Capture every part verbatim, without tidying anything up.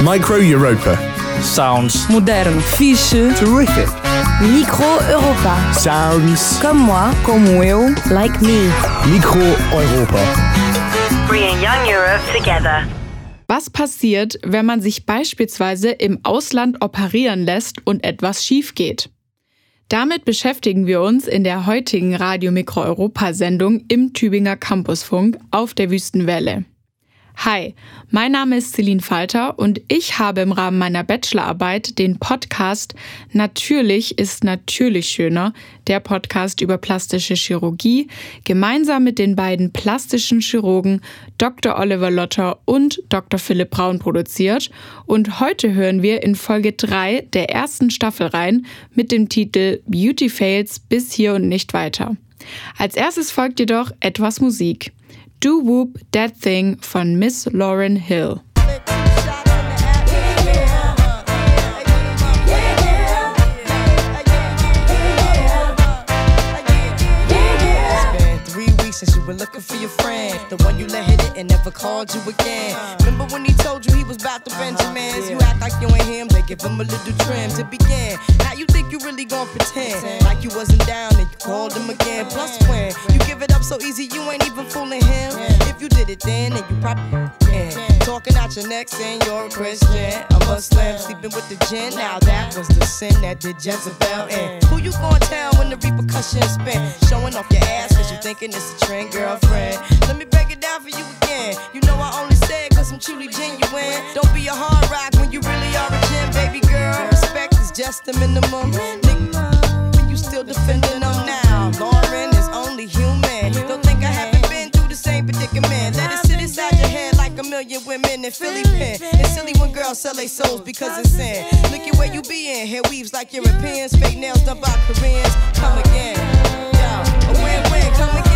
Micro Europa. Sounds Moderno. Fixe. Terrific. Micro Europa. Sounds. Comme moi. Como eu. Like me. Micro Europa. Bringing young Europe together. Was passiert, wenn man sich beispielsweise im Ausland operieren lässt und etwas schief geht? Damit beschäftigen wir uns in der heutigen Radio Micro Europa Sendung im Tübinger Campusfunk auf der Wüstenwelle. Hi, mein Name ist Celine Falter und ich habe im Rahmen meiner Bachelorarbeit den Podcast Natürlich ist natürlich schöner, der Podcast über plastische Chirurgie, gemeinsam mit den beiden plastischen Chirurgen Doktor Oliver Lotter und Doktor Philipp Braun produziert. Und heute hören wir in Folge drei der ersten Staffel rein mit dem Titel Beauty Fails bis hier und nicht weiter. Als erstes folgt jedoch etwas Musik. Do Whoop That Thing von Miss Lauryn Hill. Since you were looking for your friend, the one you let hit it and never called you again. Remember when he told you he was about to Benjamins? You act like you ain't him, they give him a little trim to begin. Now you think you really gon' pretend like you wasn't down and you called him again. Plus when you give it up so easy, you ain't even fooling him. If you did it then, then you probably can. Talking out your neck saying you're a Christian, a Muslim, sleeping with the gin. Now that was the sin that did Jezebel in. Who you gon' tell when the repercussions spin? Showing off your ass cause you thinking it's a trend, girlfriend. Let me break it down for you again. You know I only say it cause I'm truly genuine. Don't be a hard rock when you really are a gem, baby girl. Respect is just the minimum. Nigga, when you still defending them now. Lauren is only human. Don't think I haven't been through the same predicament. Let it sit inside your head like a million women in Philly pen. It's silly when girls sell their souls because it's sin. Look at where you be in. Hair weaves like Europeans. Fake nails done by Koreans. Come again. Yo, a win-win, come again.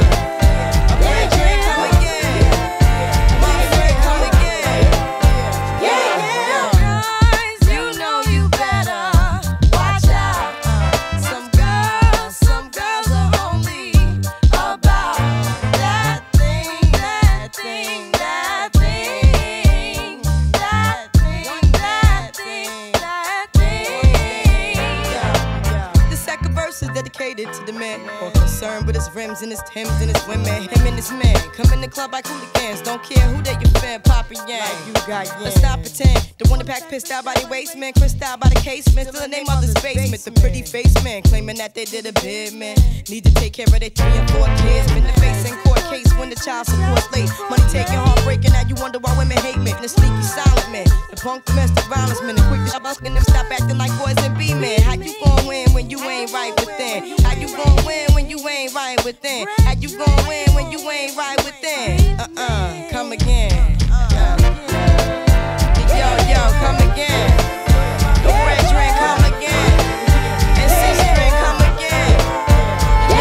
Dedicated to the man, more concerned with his rims and his Timbs and his women. Him and his man come in the club like hooligans. Don't care who they your fan, Papa Yang. Like you got yeah. Let's not pretend. The one that pack pissed out by the waist, man. Crissed out by the casement. Still the name of this basement. The pretty face man claiming that they did a bid, man. Need to take care of their three and four kids. Been the face in court case when the child support's late. Money taking, heartbreaking. Now you wonder why women hate men. The sneaky silent man. The punk domestic violence man. The quick to shop and them stop acting like boys and be men. How you gon' win when you ain't right within? How you gon' win when you ain't right within? How you gon' win when you ain't right within? Uh-uh, come again. Uh. Yo, yo, come again. The red drink, come again. And six drink, come again. Yo,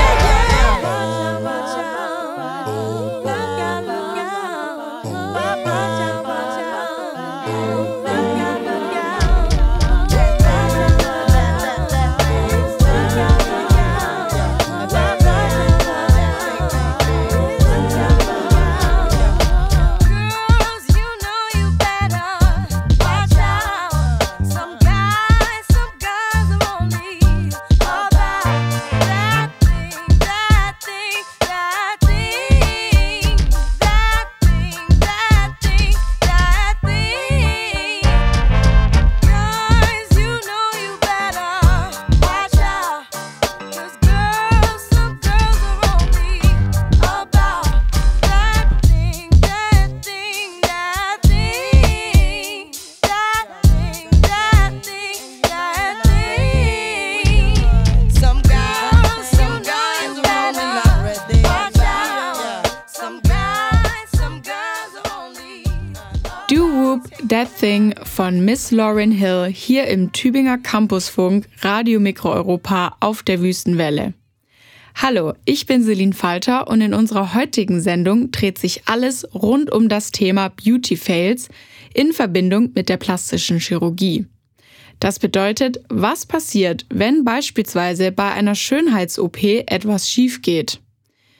That Thing von Miss Lauryn Hill hier im Tübinger Campusfunk Radio Micro Europa auf der Wüstenwelle. Hallo, ich bin Celine Falter und in unserer heutigen Sendung dreht sich alles rund um das Thema Beauty Fails in Verbindung mit der plastischen Chirurgie. Das bedeutet, was passiert, wenn beispielsweise bei einer Schönheits-O P etwas schief geht?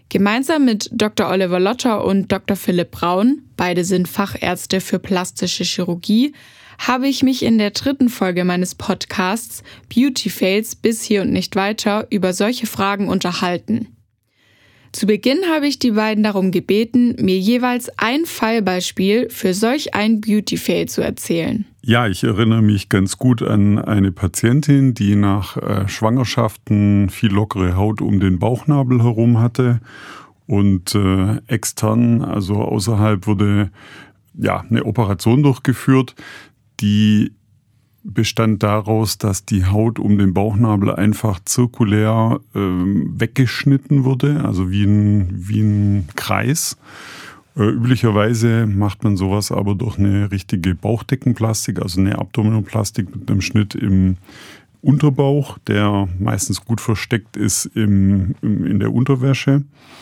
Gemeinsam mit Doktor Oliver Lotter und Doktor Philipp Braun, beide sind Fachärzte für plastische Chirurgie, habe ich mich in der dritten Folge meines Podcasts Beauty Fails bis hier und nicht weiter über solche Fragen unterhalten. Zu Beginn habe ich die beiden darum gebeten, mir jeweils ein Fallbeispiel für solch ein Beauty Fail zu erzählen. Ja, ich erinnere mich ganz gut an eine Patientin, die nach äh, Schwangerschaften viel lockere Haut um den Bauchnabel herum hatte und äh, extern, also außerhalb, wurde ja eine Operation durchgeführt, die bestand daraus, dass die Haut um den Bauchnabel einfach zirkulär äh, weggeschnitten wurde, also wie ein, wie ein Kreis. Äh, üblicherweise macht man sowas aber durch eine richtige Bauchdeckenplastik, also eine Abdominoplastik mit einem Schnitt im Unterbauch, der meistens gut versteckt ist im, im, in der Unterwäsche.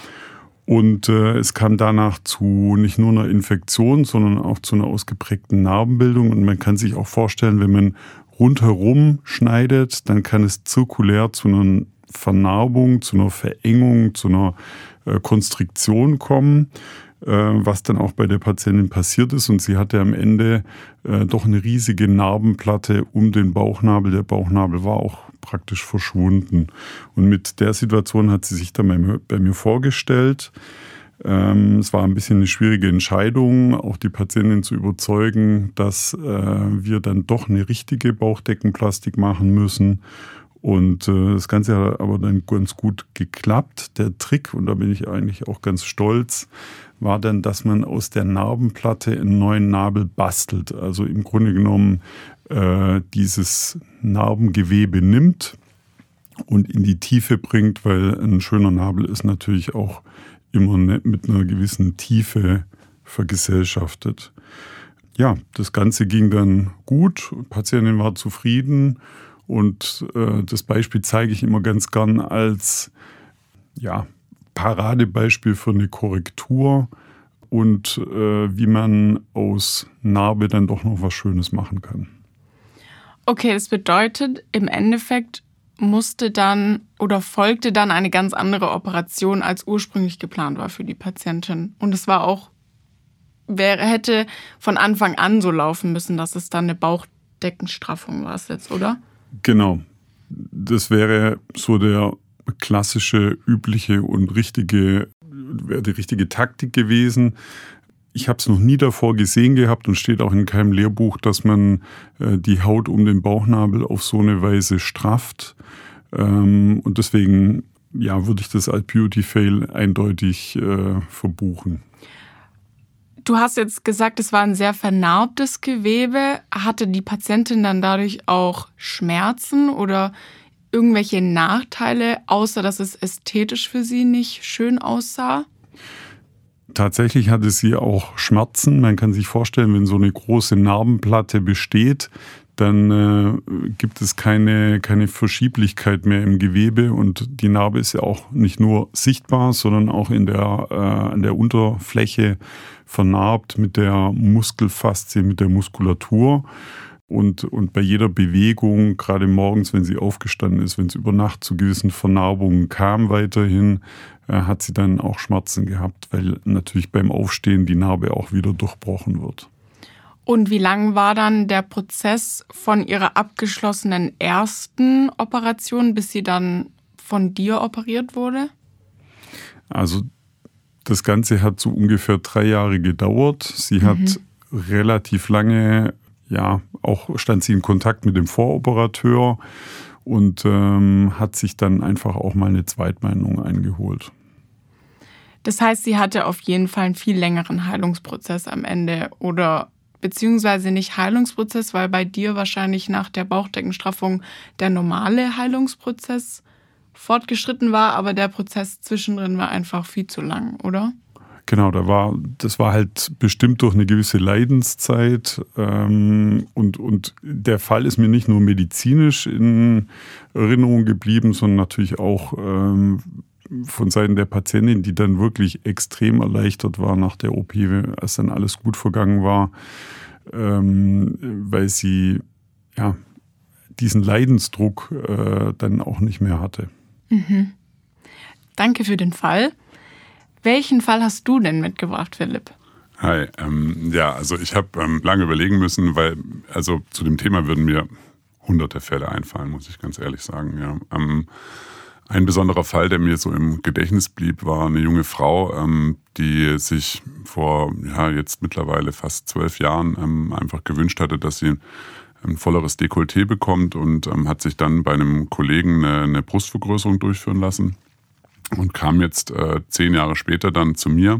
Und äh, es kam danach zu nicht nur einer Infektion, sondern auch zu einer ausgeprägten Narbenbildung. Und man kann sich auch vorstellen, wenn man rundherum schneidet, dann kann es zirkulär zu einer Vernarbung, zu einer Verengung, zu einer äh, Konstriktion kommen, äh, was dann auch bei der Patientin passiert ist. Und sie hatte am Ende äh, doch eine riesige Narbenplatte um den Bauchnabel. Der Bauchnabel war auch praktisch verschwunden. Und mit der Situation hat sie sich dann bei mir, bei mir vorgestellt. Ähm, es war ein bisschen eine schwierige Entscheidung, auch die Patientin zu überzeugen, dass äh, wir dann doch eine richtige Bauchdeckenplastik machen müssen. Und äh, das Ganze hat aber dann ganz gut geklappt. Der Trick, und da bin ich eigentlich auch ganz stolz, war dann, dass man aus der Narbenplatte einen neuen Nabel bastelt. Also im Grunde genommen äh, dieses Narbengewebe nimmt und in die Tiefe bringt, weil ein schöner Nabel ist natürlich auch immer mit einer gewissen Tiefe vergesellschaftet. Ja, das Ganze ging dann gut, die Patientin war zufrieden und äh, das Beispiel zeige ich immer ganz gern als ja, Paradebeispiel für eine Korrektur und äh, wie man aus Narbe dann doch noch was Schönes machen kann. Okay, das bedeutet, im Endeffekt musste dann oder folgte dann eine ganz andere Operation, als ursprünglich geplant war für die Patientin. Und es war auch, wäre, hätte von Anfang an so laufen müssen, dass es dann eine Bauchdeckenstraffung war es jetzt, oder? Genau. Das wäre so der klassische, übliche und richtige, wäre die richtige Taktik gewesen. Ich habe es noch nie davor gesehen gehabt und steht auch in keinem Lehrbuch, dass man äh, die Haut um den Bauchnabel auf so eine Weise strafft. Ähm, und deswegen ja, würde ich das als Beauty Fail eindeutig äh, verbuchen. Du hast jetzt gesagt, es war ein sehr vernarbtes Gewebe. Hatte die Patientin dann dadurch auch Schmerzen oder irgendwelche Nachteile, außer dass es ästhetisch für sie nicht schön aussah? Tatsächlich hatte sie auch Schmerzen. Man kann sich vorstellen, wenn so eine große Narbenplatte besteht, dann äh, gibt es keine, keine Verschieblichkeit mehr im Gewebe und die Narbe ist ja auch nicht nur sichtbar, sondern auch in der, äh, an der Unterfläche vernarbt mit der Muskelfaszie, mit der Muskulatur. Und, und bei jeder Bewegung, gerade morgens, wenn sie aufgestanden ist, wenn es über Nacht zu gewissen Vernarbungen kam weiterhin, äh, hat sie dann auch Schmerzen gehabt, weil natürlich beim Aufstehen die Narbe auch wieder durchbrochen wird. Und wie lang war dann der Prozess von ihrer abgeschlossenen ersten Operation, bis sie dann von dir operiert wurde? Also das Ganze hat so ungefähr drei Jahre gedauert. Sie hat mhm. relativ lange... Ja, auch stand sie in Kontakt mit dem Voroperateur und ähm, hat sich dann einfach auch mal eine Zweitmeinung eingeholt. Das heißt, sie hatte auf jeden Fall einen viel längeren Heilungsprozess am Ende oder beziehungsweise nicht Heilungsprozess, weil bei dir wahrscheinlich nach der Bauchdeckenstraffung der normale Heilungsprozess fortgeschritten war, aber der Prozess zwischendrin war einfach viel zu lang, oder? Genau, da war, das war halt bestimmt durch eine gewisse Leidenszeit ähm, und, und der Fall ist mir nicht nur medizinisch in Erinnerung geblieben, sondern natürlich auch ähm, von Seiten der Patientin, die dann wirklich extrem erleichtert war nach der O P, als dann alles gut vergangen war, ähm, weil sie ja diesen Leidensdruck äh, dann auch nicht mehr hatte. Mhm. Danke für den Fall. Welchen Fall hast du denn mitgebracht, Philipp? Hi, ähm, ja, also ich habe ähm, lange überlegen müssen, weil also zu dem Thema würden mir hunderte Fälle einfallen, muss ich ganz ehrlich sagen. Ja. Ähm, ein besonderer Fall, der mir so im Gedächtnis blieb, war eine junge Frau, ähm, die sich vor ja jetzt mittlerweile fast zwölf Jahren ähm, einfach gewünscht hatte, dass sie ein volleres Dekolleté bekommt und ähm, hat sich dann bei einem Kollegen eine, eine Brustvergrößerung durchführen lassen und kam jetzt äh, zehn Jahre später dann zu mir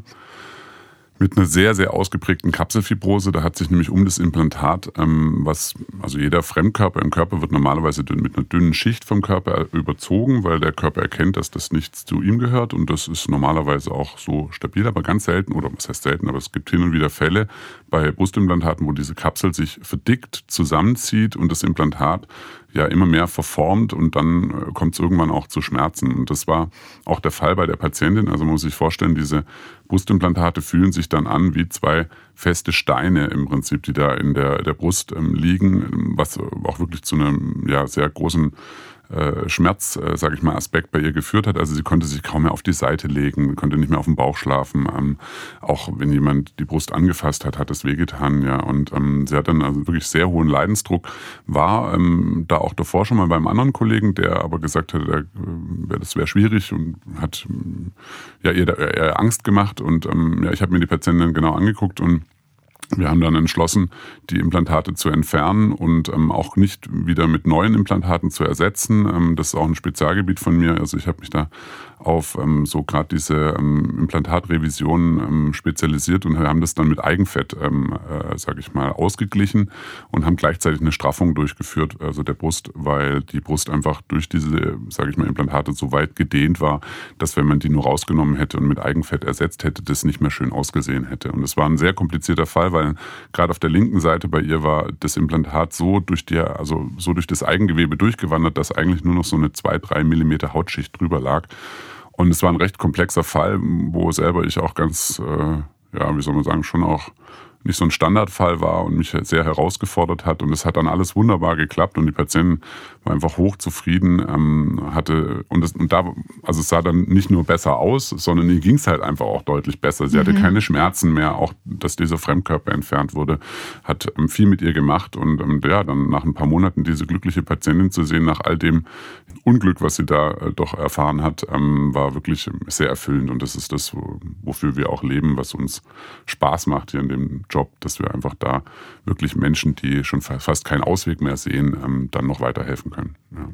mit einer sehr, sehr ausgeprägten Kapselfibrose. Da hat sich nämlich um das Implantat, ähm, was, also jeder Fremdkörper im Körper wird normalerweise mit einer dünnen Schicht vom Körper überzogen, weil der Körper erkennt, dass das nichts zu ihm gehört und das ist normalerweise auch so stabil, aber ganz selten, oder was heißt selten, aber es gibt hin und wieder Fälle bei Brustimplantaten, wo diese Kapsel sich verdickt, zusammenzieht und das Implantat ja immer mehr verformt und dann kommt es irgendwann auch zu Schmerzen. Und das war auch der Fall bei der Patientin. Also man muss sich vorstellen, diese Brustimplantate fühlen sich dann an wie zwei feste Steine im Prinzip, die da in der, der Brust ähm, liegen, was auch wirklich zu einem ja, sehr großen äh, Schmerz, äh, sage ich mal, Aspekt bei ihr geführt hat. Also sie konnte sich kaum mehr auf die Seite legen, konnte nicht mehr auf dem Bauch schlafen. Ähm, auch wenn jemand die Brust angefasst hat, hat es wehgetan. Ja. Und ähm, sie hat dann also wirklich sehr hohen Leidensdruck, war ähm, da auch davor schon mal beim anderen Kollegen, der aber gesagt hat, der, äh, das wäre schwierig und hat ja, ihr, ihr Angst gemacht. Und ähm, ja, ich habe mir die Patientin genau angeguckt und wir haben dann entschlossen, die Implantate zu entfernen und ähm, auch nicht wieder mit neuen Implantaten zu ersetzen. Ähm, das ist auch ein Spezialgebiet von mir. Also ich habe mich da auf ähm, so gerade diese ähm, Implantatrevision ähm, spezialisiert und wir haben das dann mit Eigenfett, ähm, äh, sage ich mal, ausgeglichen und haben gleichzeitig eine Straffung durchgeführt, also der Brust, weil die Brust einfach durch diese, sage ich mal, Implantate so weit gedehnt war, dass wenn man die nur rausgenommen hätte und mit Eigenfett ersetzt hätte, das nicht mehr schön ausgesehen hätte. Und das war ein sehr komplizierter Fall, weil gerade auf der linken Seite bei ihr war das Implantat so durch die, also so durch das Eigengewebe durchgewandert, dass eigentlich nur noch so eine zwei, drei Millimeter Hautschicht drüber lag. Und es war ein recht komplexer Fall, wo selber ich auch ganz, äh, ja, wie soll man sagen, schon auch nicht so ein Standardfall war und mich sehr herausgefordert hat. Und es hat dann alles wunderbar geklappt und die Patientin war einfach hochzufrieden, ähm, hatte, und, das, und da, also es sah dann nicht nur besser aus, sondern ihr ging es halt einfach auch deutlich besser. Sie mhm. hatte keine Schmerzen mehr, auch dass dieser Fremdkörper entfernt wurde, hat ähm, viel mit ihr gemacht und ähm, ja, dann nach ein paar Monaten diese glückliche Patientin zu sehen, nach all dem Unglück, was sie da äh, doch erfahren hat, ähm, war wirklich sehr erfüllend und das ist das, wofür wir auch leben, was uns Spaß macht hier in dem Job, dass wir einfach da wirklich Menschen, die schon fast keinen Ausweg mehr sehen, ähm, dann noch weiterhelfen können. Ja.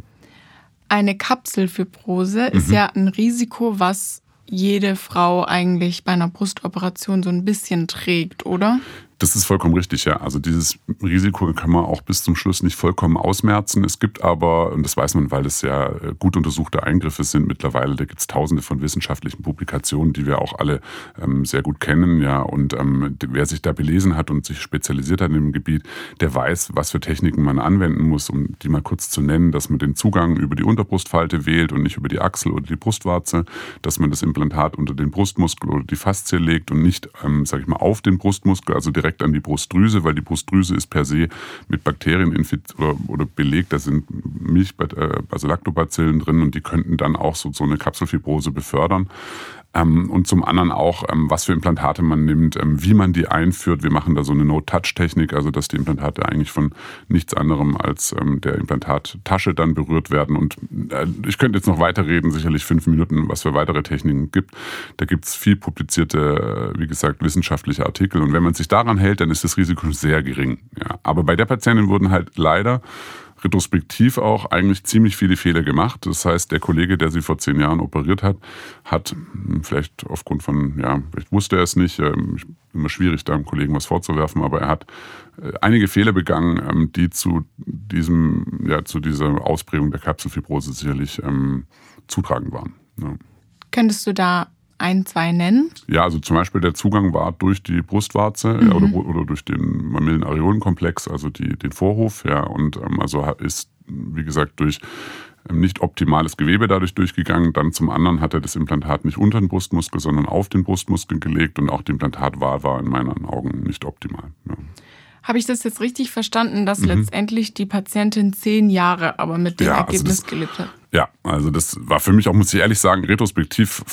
Eine Kapselfibrose mhm. ist ja ein Risiko, was jede Frau eigentlich bei einer Brustoperation so ein bisschen trägt, oder? Das ist vollkommen richtig, ja. Also dieses Risiko kann man auch bis zum Schluss nicht vollkommen ausmerzen. Es gibt aber, und das weiß man, weil es ja gut untersuchte Eingriffe sind mittlerweile, da gibt es tausende von wissenschaftlichen Publikationen, die wir auch alle ähm, sehr gut kennen, ja. Und ähm, wer sich da belesen hat und sich spezialisiert hat in dem Gebiet, der weiß, was für Techniken man anwenden muss, um die mal kurz zu nennen, dass man den Zugang über die Unterbrustfalte wählt und nicht über die Achsel oder die Brustwarze, dass man das Implantat unter den Brustmuskel oder die Faszie legt und nicht, ähm, sag ich mal, auf den Brustmuskel, also direkt an die Brustdrüse, weil die Brustdrüse ist per se mit Bakterien infiziert oder, oder belegt. Da sind Milch, also Lactobacillen drin und die könnten dann auch so, so eine Kapselfibrose befördern. Ähm, und zum anderen auch, ähm, was für Implantate man nimmt, ähm, wie man die einführt. Wir machen da so eine No-Touch-Technik, also dass die Implantate eigentlich von nichts anderem als ähm, der Implantattasche dann berührt werden. Und äh, ich könnte jetzt noch weiterreden, sicherlich fünf Minuten, was für weitere Techniken gibt. Da gibt es viel publizierte, äh, wie gesagt, wissenschaftliche Artikel. Und wenn man sich daran hält, dann ist das Risiko sehr gering. Ja. Aber bei der Patientin wurden halt leider retrospektiv auch eigentlich ziemlich viele Fehler gemacht. Das heißt, der Kollege, der sie vor zehn Jahren operiert hat, hat vielleicht aufgrund von, ja, vielleicht wusste er es nicht, immer schwierig, da einem Kollegen was vorzuwerfen, aber er hat einige Fehler begangen, die zu diesem, ja, zu dieser Ausprägung der Kapselfibrose sicherlich ähm, zutragend waren. Ja. Könntest du da ein, zwei nennen? Ja, also zum Beispiel der Zugang war durch die Brustwarze mhm. oder, oder durch den Mamillen-Areolen-Komplex, also die, den Vorhof. Ja, und ähm, also ist, wie gesagt, durch ähm, nicht optimales Gewebe dadurch durchgegangen. Dann zum anderen hat er das Implantat nicht unter den Brustmuskel, sondern auf den Brustmuskel gelegt und auch die Implantatwahl war in meinen Augen nicht optimal. Ja. Habe ich das jetzt richtig verstanden, dass mhm. letztendlich die Patientin zehn Jahre aber mit dem ja, Ergebnis also das, gelebt hat? Ja, also das war für mich auch, muss ich ehrlich sagen, retrospektiv fast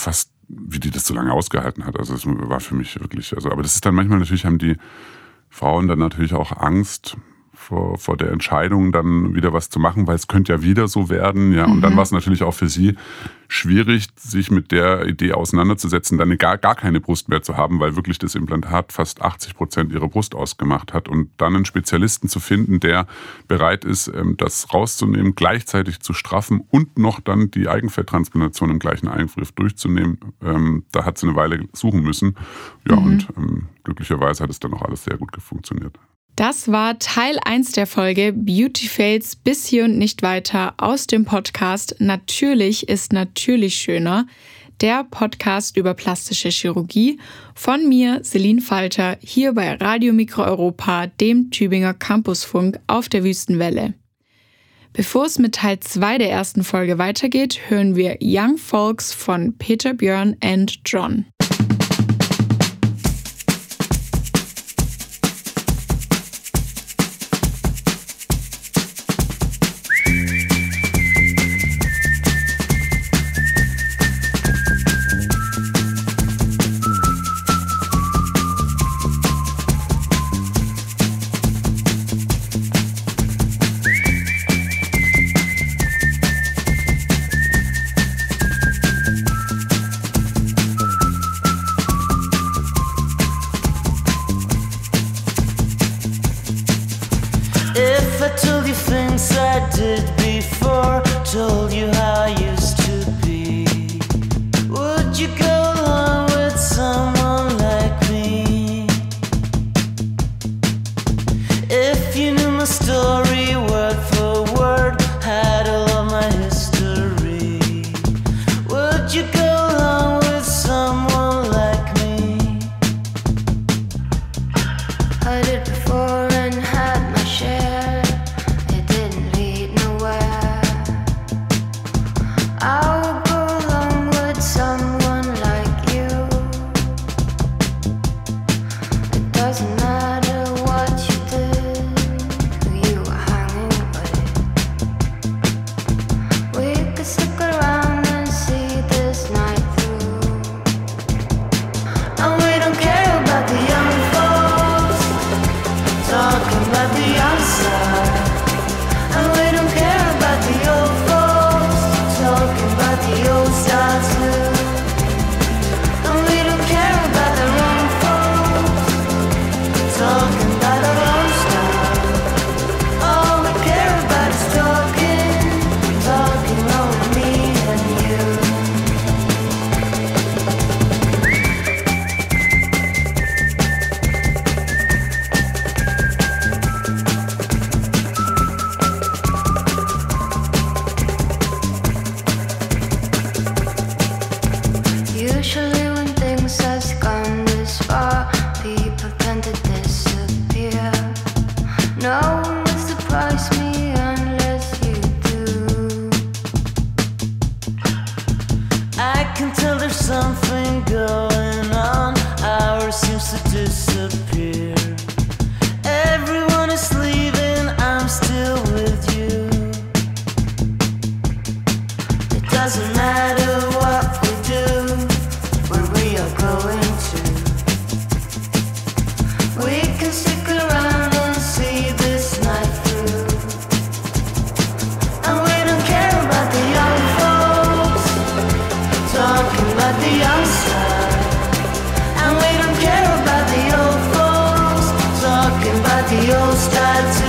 wie die das so lange ausgehalten hat. Also das war für mich wirklich, also aber das ist dann manchmal natürlich, haben die Frauen dann natürlich auch Angst vor, vor der Entscheidung, dann wieder was zu machen, weil es könnte ja wieder so werden. Ja, und mhm. dann war es natürlich auch für sie schwierig, sich mit der Idee auseinanderzusetzen, dann gar, gar keine Brust mehr zu haben, weil wirklich das Implantat fast achtzig Prozent ihrer Brust ausgemacht hat. Und dann einen Spezialisten zu finden, der bereit ist, das rauszunehmen, gleichzeitig zu straffen und noch dann die Eigenfetttransplantation im gleichen Eingriff durchzunehmen, da hat sie eine Weile suchen müssen. Ja, mhm. und ähm, glücklicherweise hat es dann auch alles sehr gut funktioniert. Das war Teil eins der Folge Beauty Fails bis hier und nicht weiter aus dem Podcast Natürlich ist natürlich schöner, der Podcast über plastische Chirurgie von mir, Celine Falter, hier bei Radio Mikro Europa, dem Tübinger Campusfunk auf der Wüstenwelle. Bevor es mit Teil zwei der ersten Folge weitergeht, hören wir Young Folks von Peter Björn and John. The old style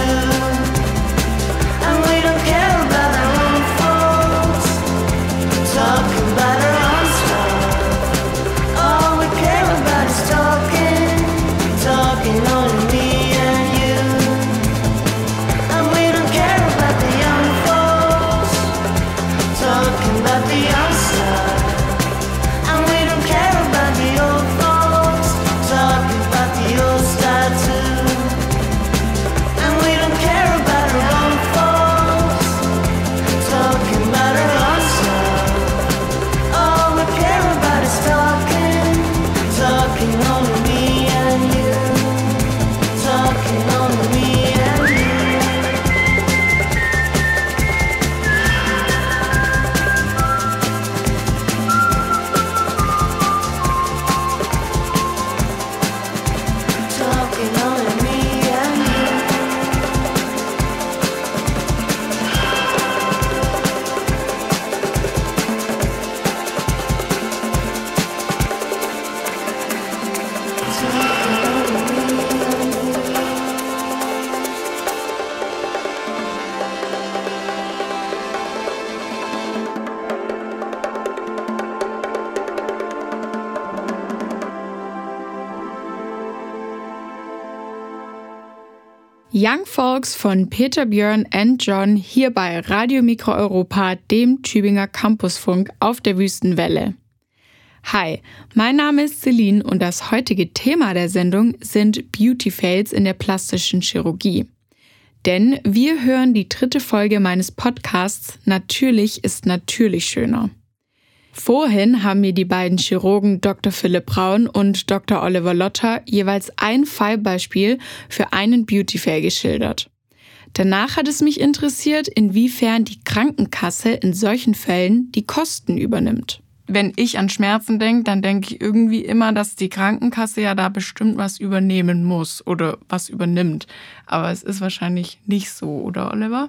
Young Folks von Peter, Björn and John hier bei Radio Mikro Europa, dem Tübinger Campusfunk auf der Wüstenwelle. Hi, mein Name ist Celine und das heutige Thema der Sendung sind Beauty Fails in der plastischen Chirurgie. Denn wir hören die dritte Folge meines Podcasts Natürlich ist natürlich schöner. Vorhin haben mir die beiden Chirurgen Doktor Philipp Braun und Doktor Oliver Lotter jeweils ein Fallbeispiel für einen Beauty-Fail geschildert. Danach hat es mich interessiert, inwiefern die Krankenkasse in solchen Fällen die Kosten übernimmt. Wenn ich an Schmerzen denke, dann denke ich irgendwie immer, dass die Krankenkasse ja da bestimmt was übernehmen muss oder was übernimmt. Aber es ist wahrscheinlich nicht so, oder Oliver?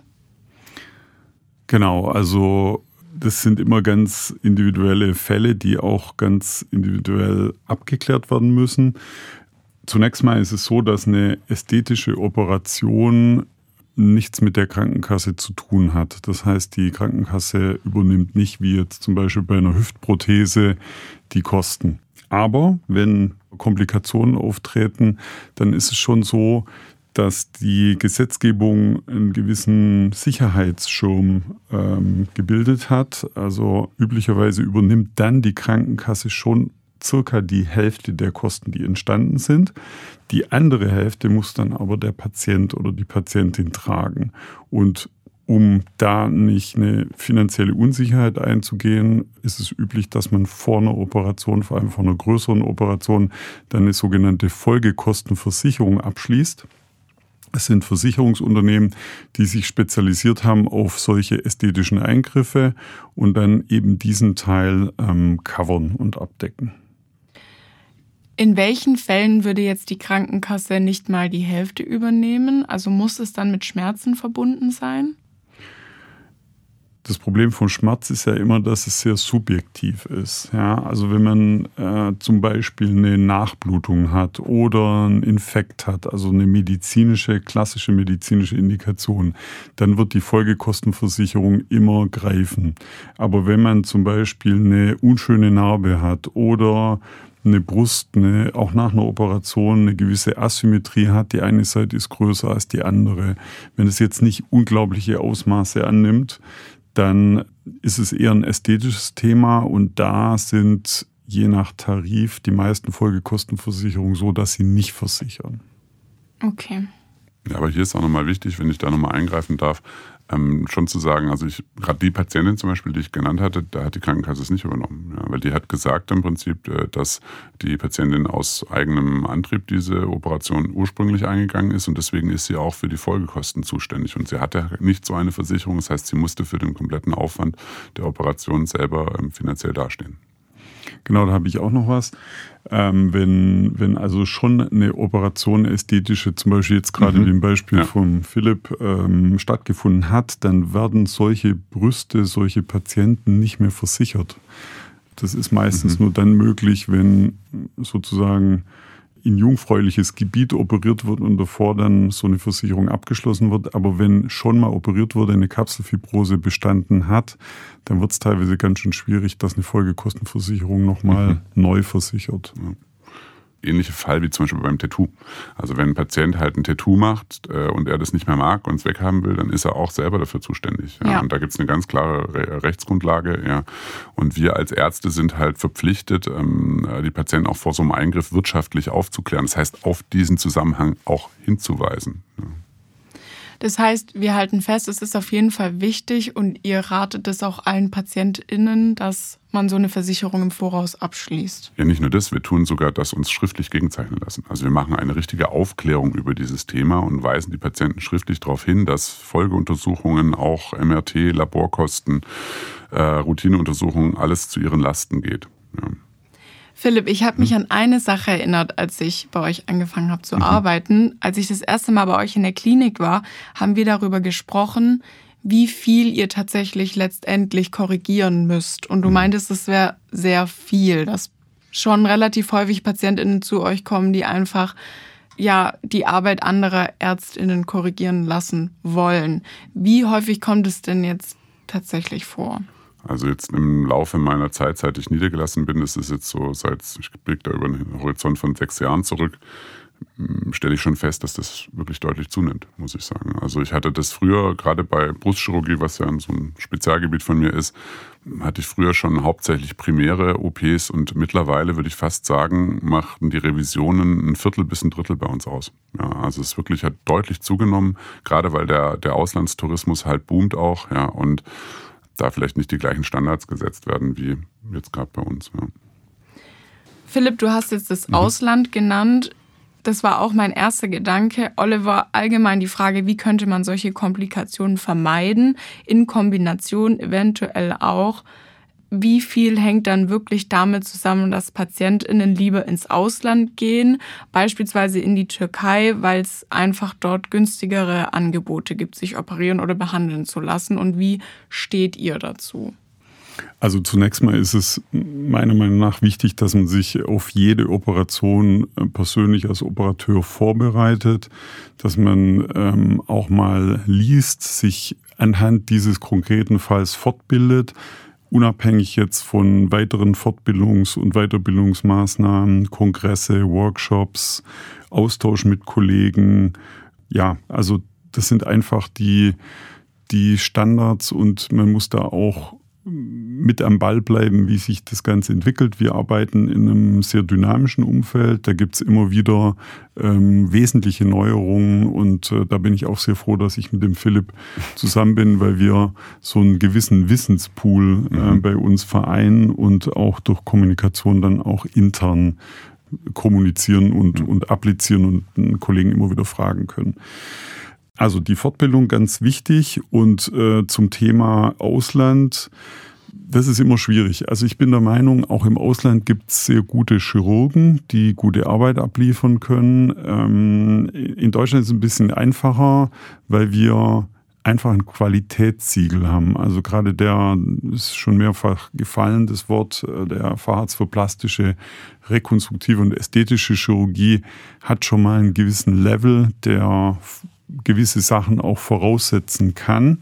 Genau, also das sind immer ganz individuelle Fälle, die auch ganz individuell abgeklärt werden müssen. Zunächst mal ist es so, dass eine ästhetische Operation nichts mit der Krankenkasse zu tun hat. Das heißt, die Krankenkasse übernimmt nicht, wie jetzt zum Beispiel bei einer Hüftprothese, die Kosten. Aber wenn Komplikationen auftreten, dann ist es schon so, dass die Gesetzgebung einen gewissen Sicherheitsschirm ähm, gebildet hat. Also üblicherweise übernimmt dann die Krankenkasse schon circa die Hälfte der Kosten, die entstanden sind. Die andere Hälfte muss dann aber der Patient oder die Patientin tragen. Und um da nicht eine finanzielle Unsicherheit einzugehen, ist es üblich, dass man vor einer Operation, vor allem vor einer größeren Operation, dann eine sogenannte Folgekostenversicherung abschließt. Es sind Versicherungsunternehmen, die sich spezialisiert haben auf solche ästhetischen Eingriffe und dann eben diesen Teil ähm, covern und abdecken. In welchen Fällen würde jetzt die Krankenkasse nicht mal die Hälfte übernehmen? Also muss es dann mit Schmerzen verbunden sein? Das Problem von Schmerz ist ja immer, dass es sehr subjektiv ist. Ja, also wenn man äh, zum Beispiel eine Nachblutung hat oder einen Infekt hat, also eine medizinische, klassische medizinische Indikation, dann wird die Folgekostenversicherung immer greifen. Aber wenn man zum Beispiel eine unschöne Narbe hat oder eine Brust, eine, auch nach einer Operation eine gewisse Asymmetrie hat, die eine Seite ist größer als die andere, wenn es jetzt nicht unglaubliche Ausmaße annimmt, dann ist es eher ein ästhetisches Thema und da sind je nach Tarif die meisten Folgekostenversicherungen so, dass sie nicht versichern. Okay. Ja, aber hier ist auch nochmal wichtig, wenn ich da nochmal eingreifen darf, ähm, schon zu sagen, also ich, gerade die Patientin zum Beispiel, die ich genannt hatte, da hat die Krankenkasse es nicht übernommen. Ja, weil die hat gesagt im Prinzip, äh, dass die Patientin aus eigenem Antrieb diese Operation ursprünglich eingegangen ist und deswegen ist sie auch für die Folgekosten zuständig. Und sie hatte nicht so eine Versicherung, das heißt, sie musste für den kompletten Aufwand der Operation selber ähm, finanziell dastehen. Genau, da habe ich auch noch was. Ähm, wenn, wenn also schon eine Operation ästhetische, zum Beispiel jetzt gerade mhm. dem Beispiel ja. von Philipp, ähm, stattgefunden hat, dann werden solche Brüste, solche Patienten nicht mehr versichert. Das ist meistens mhm. nur dann möglich, wenn sozusagen in jungfräuliches Gebiet operiert wird und davor dann so eine Versicherung abgeschlossen wird. Aber wenn schon mal operiert wurde, eine Kapselfibrose bestanden hat, dann wird es teilweise ganz schön schwierig, dass eine Folgekostenversicherung nochmal mhm. neu versichert. Ja. Ähnlicher Fall wie zum Beispiel beim Tattoo. Also wenn ein Patient halt ein Tattoo macht äh, und er das nicht mehr mag und es weghaben will, dann ist er auch selber dafür zuständig. Ja? Ja. Und da gibt es eine ganz klare Re- Rechtsgrundlage. Ja? Und wir als Ärzte sind halt verpflichtet, ähm, die Patienten auch vor so einem Eingriff wirtschaftlich aufzuklären. Das heißt, auf diesen Zusammenhang auch hinzuweisen. Ja. Das heißt, wir halten fest, es ist auf jeden Fall wichtig und ihr ratet es auch allen PatientInnen, dass man so eine Versicherung im Voraus abschließt. Ja, nicht nur das, wir tun sogar das uns schriftlich gegenzeichnen lassen. Also wir machen eine richtige Aufklärung über dieses Thema und weisen die Patienten schriftlich darauf hin, dass Folgeuntersuchungen, auch M R T, Laborkosten, äh, Routineuntersuchungen, alles zu ihren Lasten geht. Ja. Philipp, ich habe mich an eine Sache erinnert, als ich bei euch angefangen habe zu mhm. arbeiten. Als ich das erste Mal bei euch in der Klinik war, haben wir darüber gesprochen, wie viel ihr tatsächlich letztendlich korrigieren müsst. Und du meintest, es wäre sehr viel, dass schon relativ häufig PatientInnen zu euch kommen, die einfach ja die Arbeit anderer ÄrztInnen korrigieren lassen wollen. Wie häufig kommt es denn jetzt tatsächlich vor? Also jetzt im Laufe meiner Zeit, seit ich niedergelassen bin, ist es jetzt so, seit ich blicke da über einen Horizont von sechs Jahren zurück, stelle ich schon fest, dass das wirklich deutlich zunimmt, muss ich sagen. Also ich hatte das früher, gerade bei Brustchirurgie, was ja so ein Spezialgebiet von mir ist, hatte ich früher schon hauptsächlich primäre O Ps und mittlerweile würde ich fast sagen, machten die Revisionen ein Viertel bis ein Drittel bei uns aus. Ja, also es wirklich hat deutlich zugenommen, gerade weil der, der Auslandstourismus halt boomt auch, ja, und da vielleicht nicht die gleichen Standards gesetzt werden wie jetzt gerade bei uns. Ja. Philipp, du hast jetzt das mhm. Ausland genannt. Das war auch mein erster Gedanke. Oliver, allgemein die Frage, wie könnte man solche Komplikationen vermeiden? In Kombination eventuell auch, wie viel hängt dann wirklich damit zusammen, dass PatientInnen lieber ins Ausland gehen, beispielsweise in die Türkei, weil es einfach dort günstigere Angebote gibt, sich operieren oder behandeln zu lassen. Und wie steht ihr dazu? Also zunächst mal ist es meiner Meinung nach wichtig, dass man sich auf jede Operation persönlich als Operateur vorbereitet, dass man ähm, auch mal liest, sich anhand dieses konkreten Falls fortbildet, unabhängig jetzt von weiteren Fortbildungs- und Weiterbildungsmaßnahmen, Kongresse, Workshops, Austausch mit Kollegen. Ja, also das sind einfach die, die Standards und man muss da auch mit am Ball bleiben, wie sich das Ganze entwickelt. Wir arbeiten in einem sehr dynamischen Umfeld. Da gibt es immer wieder ähm, wesentliche Neuerungen und äh, da bin ich auch sehr froh, dass ich mit dem Philipp zusammen bin, weil wir so einen gewissen Wissenspool äh, mhm. bei uns vereinen und auch durch Kommunikation dann auch intern kommunizieren und, mhm. und applizieren und einen Kollegen immer wieder fragen können. Also die Fortbildung ganz wichtig und äh, zum Thema Ausland, das ist immer schwierig. Also ich bin der Meinung, auch im Ausland gibt es sehr gute Chirurgen, die gute Arbeit abliefern können. Ähm, in Deutschland ist es ein bisschen einfacher, weil wir einfach ein Qualitätssiegel haben. Also gerade der, ist schon mehrfach gefallen, das Wort, der Facharzt für plastische, rekonstruktive und ästhetische Chirurgie hat schon mal einen gewissen Level, der gewisse Sachen auch voraussetzen kann.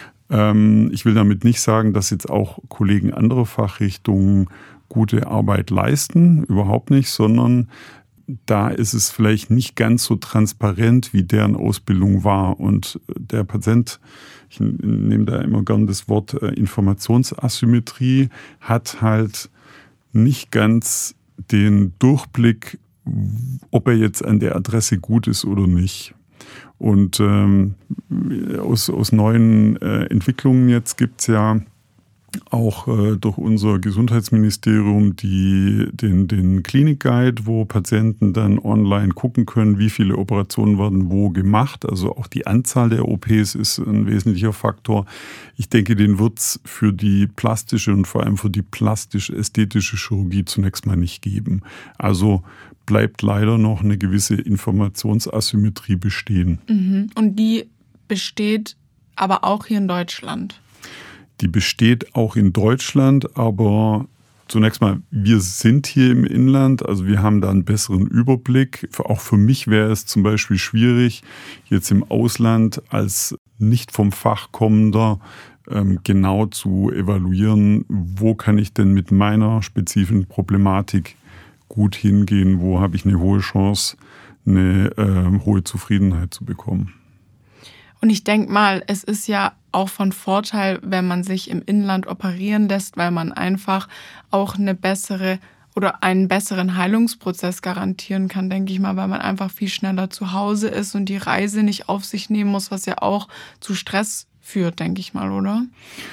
Ähm, ich will damit nicht sagen, dass jetzt auch Kollegen anderer Fachrichtungen gute Arbeit leisten, überhaupt nicht, sondern da ist es vielleicht nicht ganz so transparent, wie deren Ausbildung war. Und der Patient, ich nehme da immer gern das Wort Informationsasymmetrie, hat halt nicht ganz den Durchblick, ob er jetzt an der Adresse gut ist oder nicht. Und ähm, aus, aus neuen äh, Entwicklungen jetzt gibt es ja auch äh, durch unser Gesundheitsministerium die, den, den Klinik-Guide, wo Patienten dann online gucken können, wie viele Operationen werden wo gemacht. Also auch die Anzahl der O Ps ist ein wesentlicher Faktor. Ich denke, den wird es für die plastische und vor allem für die plastisch-ästhetische Chirurgie zunächst mal nicht geben. Also bleibt leider noch eine gewisse Informationsasymmetrie bestehen. Mhm. Und die besteht aber auch hier in Deutschland? Die besteht auch in Deutschland, aber zunächst mal, wir sind hier im Inland, also wir haben da einen besseren Überblick. Auch für mich wäre es zum Beispiel schwierig, jetzt im Ausland als nicht vom Fach kommender ähm, genau zu evaluieren, wo kann ich denn mit meiner spezifischen Problematik gut hingehen, wo habe ich eine hohe Chance, eine äh, hohe Zufriedenheit zu bekommen. Und ich denke mal, es ist ja auch von Vorteil, wenn man sich im Inland operieren lässt, weil man einfach auch eine bessere oder einen besseren Heilungsprozess garantieren kann, denke ich mal, weil man einfach viel schneller zu Hause ist und die Reise nicht auf sich nehmen muss, was ja auch zu Stress führt, denke ich mal, oder?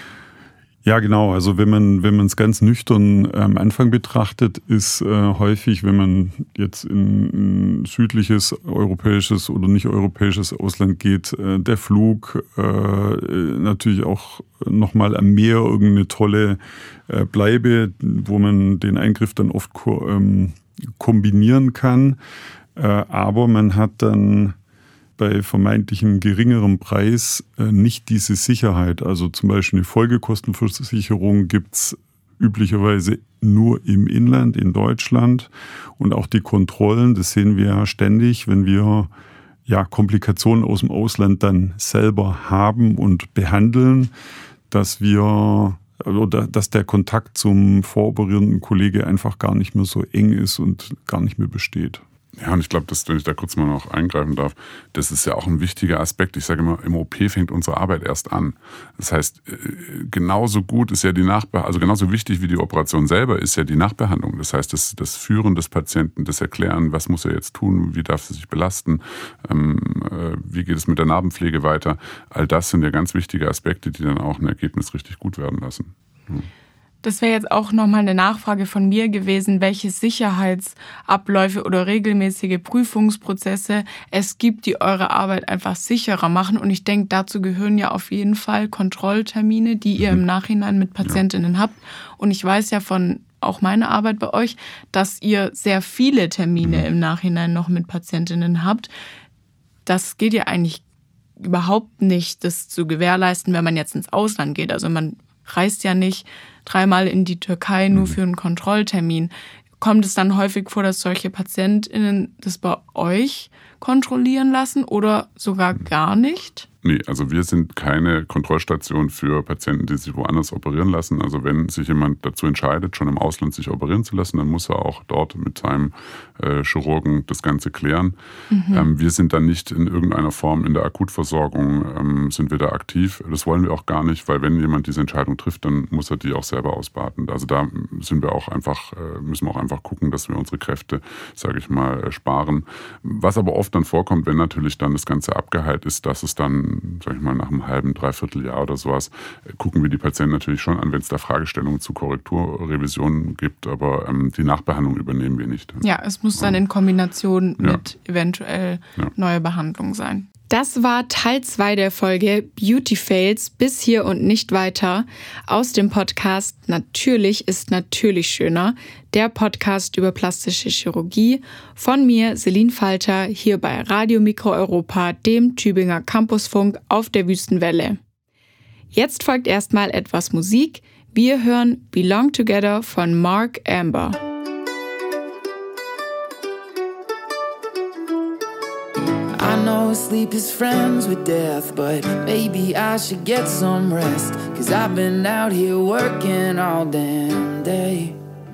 Ja, genau. Also wenn man wenn man es ganz nüchtern am Anfang betrachtet, ist äh, häufig, wenn man jetzt in ein südliches europäisches oder nicht europäisches Ausland geht, äh, der Flug, äh, natürlich auch nochmal am Meer irgendeine tolle äh, Bleibe, wo man den Eingriff dann oft ko- ähm, kombinieren kann. Äh, aber man hat dann bei vermeintlichem geringerem Preis äh, nicht diese Sicherheit. Also zum Beispiel eine Folgekostenversicherung gibt es üblicherweise nur im Inland, in Deutschland. Und auch die Kontrollen, das sehen wir ja ständig, wenn wir ja, Komplikationen aus dem Ausland dann selber haben und behandeln, dass wir oder dass der Kontakt zum voroperierenden Kollege einfach gar nicht mehr so eng ist und gar nicht mehr besteht. Ja, und ich glaube, dass, wenn ich da kurz mal noch eingreifen darf, das ist ja auch ein wichtiger Aspekt. Ich sage immer, im O P fängt unsere Arbeit erst an. Das heißt, genauso gut ist ja die Nachbehandlung, also genauso wichtig wie die Operation selber ist ja die Nachbehandlung. Das heißt, das, das Führen des Patienten, das Erklären, was muss er jetzt tun, wie darf er sich belasten, ähm, wie geht es mit der Narbenpflege weiter. All das sind ja ganz wichtige Aspekte, die dann auch ein Ergebnis richtig gut werden lassen. Hm. Das wäre jetzt auch nochmal eine Nachfrage von mir gewesen, welche Sicherheitsabläufe oder regelmäßige Prüfungsprozesse es gibt, die eure Arbeit einfach sicherer machen. Und ich denke, dazu gehören ja auf jeden Fall Kontrolltermine, die ihr im Nachhinein mit Patientinnen ja. habt. Und ich weiß ja von auch meiner Arbeit bei euch, dass ihr sehr viele Termine im Nachhinein noch mit Patientinnen habt. Das geht ja eigentlich überhaupt nicht, das zu gewährleisten, wenn man jetzt ins Ausland geht. Also man reist ja nicht dreimal in die Türkei nur für einen Kontrolltermin. Kommt es dann häufig vor, dass solche PatientInnen das bei euch kontrollieren lassen oder sogar gar nicht? Nee, also wir sind keine Kontrollstation für Patienten, die sich woanders operieren lassen. Also wenn sich jemand dazu entscheidet, schon im Ausland sich operieren zu lassen, dann muss er auch dort mit seinem äh, Chirurgen das Ganze klären. Mhm. Ähm, wir sind dann nicht in irgendeiner Form in der Akutversorgung, ähm, sind wir da aktiv. Das wollen wir auch gar nicht, weil wenn jemand diese Entscheidung trifft, dann muss er die auch selber ausbaden. Also da sind wir auch einfach, äh, müssen wir auch einfach gucken, dass wir unsere Kräfte, sage ich mal, äh, sparen. Was aber oft dann vorkommt, wenn natürlich dann das Ganze abgeheilt ist, dass es dann sag ich mal, nach einem halben, dreiviertel Jahr oder sowas, gucken wir die Patienten natürlich schon an, wenn es da Fragestellungen zu Korrekturrevisionen gibt, aber ähm, die Nachbehandlung übernehmen wir nicht. Ja, es muss dann in Kombination ja. mit eventuell ja. neue Behandlung sein. Das war Teil zwei der Folge Beauty Fails bis hier und nicht weiter aus dem Podcast Natürlich ist natürlich schöner, der Podcast über plastische Chirurgie von mir, Celine Falter, hier bei Radio Mikro Europa, dem Tübinger Campusfunk auf der Wüstenwelle. Jetzt folgt erstmal etwas Musik. Wir hören Belong Together von Mark Amber. I know sleep is friends with death, but maybe I should get some rest, 'cause I've been out here working all damn day.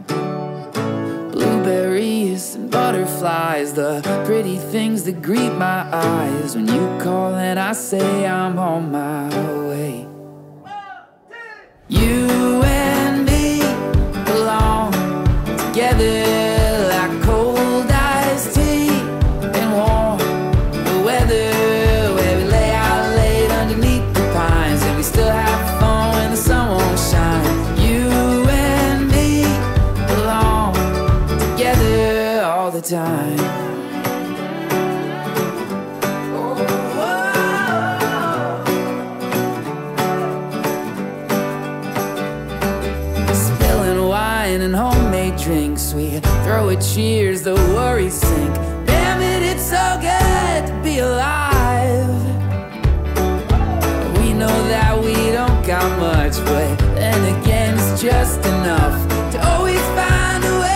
Blueberries and butterflies, the pretty things that greet my eyes when you call and I say I'm on my way. You and me belong together. Time. Spilling wine and homemade drinks, we throw a cheers, the worries sink. Damn it, it's so good to be alive. We know that we don't got much, but then again it's just enough to always find a way.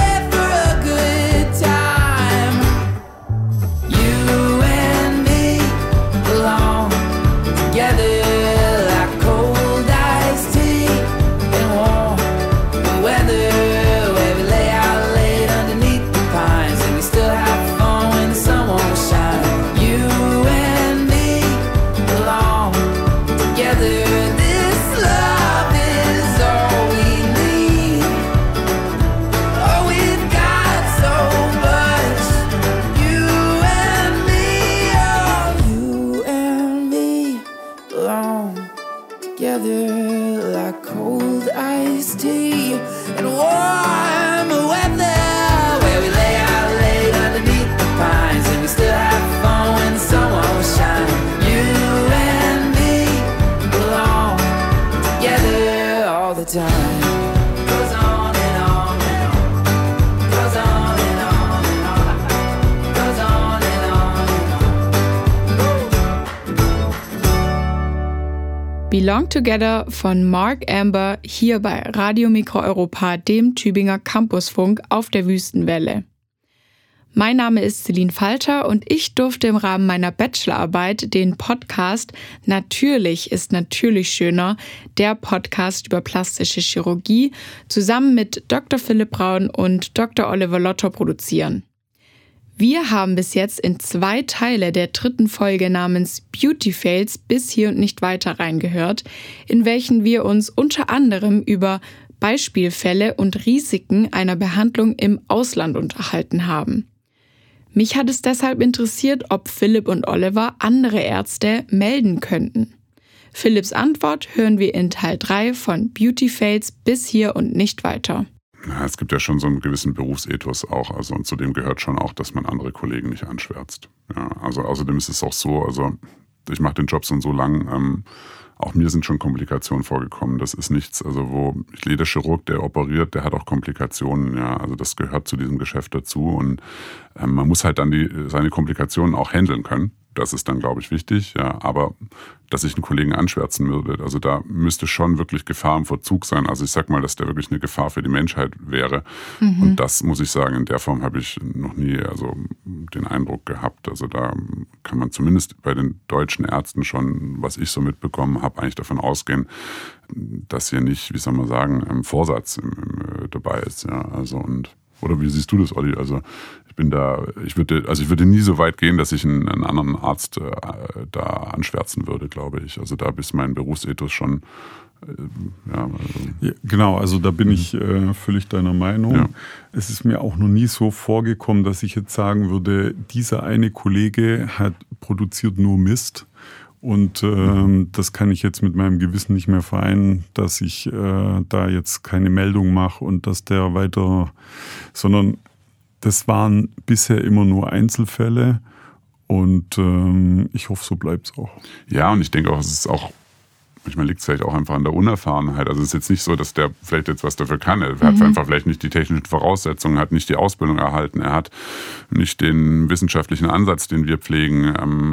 Belong Together von Mark Amber hier bei Radio Mikro Europa, dem Tübinger Campusfunk auf der Wüstenwelle. Mein Name ist Celine Falter und ich durfte im Rahmen meiner Bachelorarbeit den Podcast Natürlich ist natürlich schöner, der Podcast über plastische Chirurgie, zusammen mit Doktor Philipp Braun und Doktor Oliver Lotto produzieren. Wir haben bis jetzt in zwei Teile der dritten Folge namens Beauty Fails bis hier und nicht weiter reingehört, in welchen wir uns unter anderem über Beispielfälle und Risiken einer Behandlung im Ausland unterhalten haben. Mich hat es deshalb interessiert, ob Philipp und Oliver andere Ärzte melden könnten. Philipps Antwort hören wir in Teil drei von Beauty Fails bis hier und nicht weiter. Ja, es gibt ja schon so einen gewissen Berufsethos auch, also und zu dem gehört schon auch, dass man andere Kollegen nicht anschwärzt. Ja, also außerdem ist es auch so, also ich mache den Job schon so lang, ähm, auch mir sind schon Komplikationen vorgekommen. Das ist nichts, also wo jeder Chirurg, der operiert, der hat auch Komplikationen. Ja, also das gehört zu diesem Geschäft dazu und ähm, man muss halt dann die, seine Komplikationen auch handeln können. Das ist dann, glaube ich, wichtig. Ja, aber dass ich einen Kollegen anschwärzen würde, also da müsste schon wirklich Gefahr im Verzug sein. Also ich sag mal, dass der wirklich eine Gefahr für die Menschheit wäre. Mhm. Und das muss ich sagen, in der Form habe ich noch nie also den Eindruck gehabt. Also da kann man zumindest bei den deutschen Ärzten schon, was ich so mitbekommen habe, eigentlich davon ausgehen, dass hier nicht, wie soll man sagen, ein Vorsatz dabei ist. Ja, also und oder wie siehst du das, Olli? Also ich bin da, ich würde, also ich würde nie so weit gehen, dass ich einen, einen anderen Arzt äh, da anschwärzen würde, glaube ich. Also da ist mein Berufsethos schon, äh, ja, also ja. Genau, also da bin ich äh, völlig deiner Meinung. Ja. Es ist mir auch noch nie so vorgekommen, dass ich jetzt sagen würde, dieser eine Kollege hat produziert nur Mist. Und ähm, das kann ich jetzt mit meinem Gewissen nicht mehr vereinen, dass ich äh, da jetzt keine Meldung mache und dass der weiter, sondern das waren bisher immer nur Einzelfälle und ähm, ich hoffe, so bleibt es auch. Ja, und ich denke auch, es ist auch, manchmal liegt es vielleicht auch einfach an der Unerfahrenheit. Also es ist jetzt nicht so, dass der vielleicht jetzt was dafür kann. Er mhm. hat einfach vielleicht nicht die technischen Voraussetzungen, hat nicht die Ausbildung erhalten, er hat nicht den wissenschaftlichen Ansatz, den wir pflegen.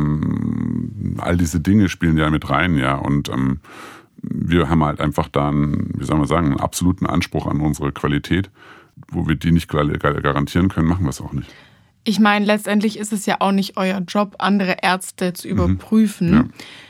Ähm, all diese Dinge spielen ja mit rein, ja. Und ähm, wir haben halt einfach da einen, wie soll man sagen, einen absoluten Anspruch an unsere Qualität. Wo wir die nicht garantieren können, machen wir es auch nicht. Ich meine, letztendlich ist es ja auch nicht euer Job, andere Ärzte zu überprüfen. Mhm. Ja.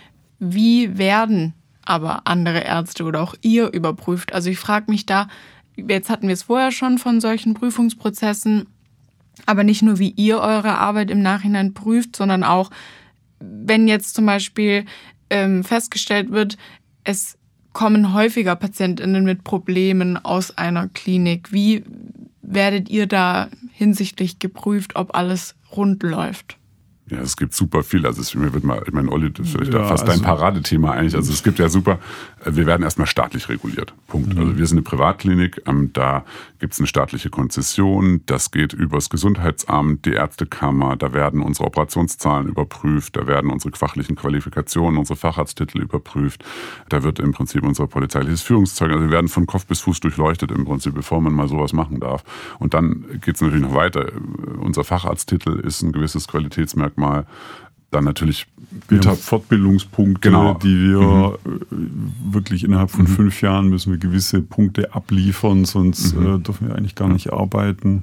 Wie werden aber andere Ärzte oder auch ihr überprüft? Also ich frage mich da, jetzt hatten wir es vorher schon von solchen Prüfungsprozessen, aber nicht nur, wie ihr eure Arbeit im Nachhinein prüft, sondern auch, wenn jetzt zum Beispiel ähm, festgestellt wird, es kommen häufiger PatientInnen mit Problemen aus einer Klinik. Wie werdet ihr da hinsichtlich geprüft, ob alles rund läuft? Ja, es gibt super viel. Also es, mir wird mal, ich meine, Olli, das ist vielleicht ja, fast also dein Paradethema eigentlich. Also es gibt ja super, wir werden erstmal staatlich reguliert. Punkt. Mhm. Also wir sind eine Privatklinik, ähm, da gibt es eine staatliche Konzession, das geht übers Gesundheitsamt, die Ärztekammer, da werden unsere Operationszahlen überprüft, da werden unsere fachlichen Qualifikationen, unsere Facharzttitel überprüft, da wird im Prinzip unser polizeiliches Führungszeugnis, also wir werden von Kopf bis Fuß durchleuchtet im Prinzip, bevor man mal sowas machen darf. Und dann geht es natürlich noch weiter. Unser Facharzttitel ist ein gewisses Qualitätsmerkmal. Mal dann natürlich wir haben Fortbildungspunkte, genau. die wir mhm. wirklich innerhalb von mhm. fünf Jahren müssen wir gewisse Punkte abliefern, sonst mhm. äh, dürfen wir eigentlich gar nicht arbeiten.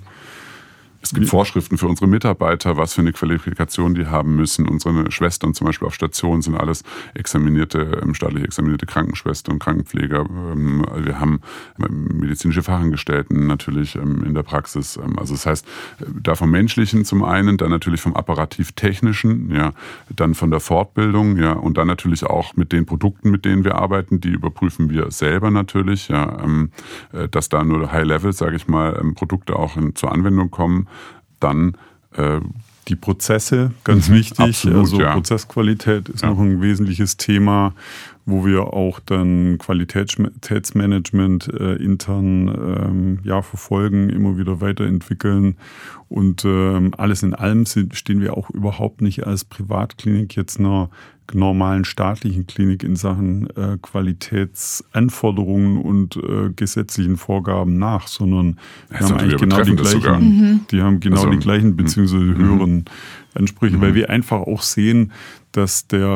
Es gibt Vorschriften für unsere Mitarbeiter, was für eine Qualifikation die haben müssen. Unsere Schwestern zum Beispiel auf Stationen sind alles examinierte, staatlich examinierte Krankenschwestern und Krankenpfleger. Wir haben medizinische Fachangestellten natürlich in der Praxis. Also das heißt, da vom Menschlichen zum einen, dann natürlich vom Apparativ-Technischen, ja, dann von der Fortbildung, ja, und dann natürlich auch mit den Produkten, mit denen wir arbeiten, die überprüfen wir selber natürlich, ja, dass da nur High-Level, sage ich mal, Produkte auch in, zur Anwendung kommen. Dann äh, die Prozesse, ganz mhm, wichtig. Absolut, also ja. Prozessqualität ist ja. noch ein wesentliches Thema, wo wir auch dann Qualitätsmanagement äh, intern ähm, ja, verfolgen, immer wieder weiterentwickeln. Und ähm, alles in allem sind, stehen wir auch überhaupt nicht als Privatklinik jetzt einer normalen staatlichen Klinik in Sachen äh, Qualitätsanforderungen und äh, gesetzlichen Vorgaben nach, sondern wir haben eigentlich genau die gleichen, mhm. die haben genau also, die gleichen beziehungsweise mhm. höheren Ansprüche, mhm. weil wir einfach auch sehen, dass der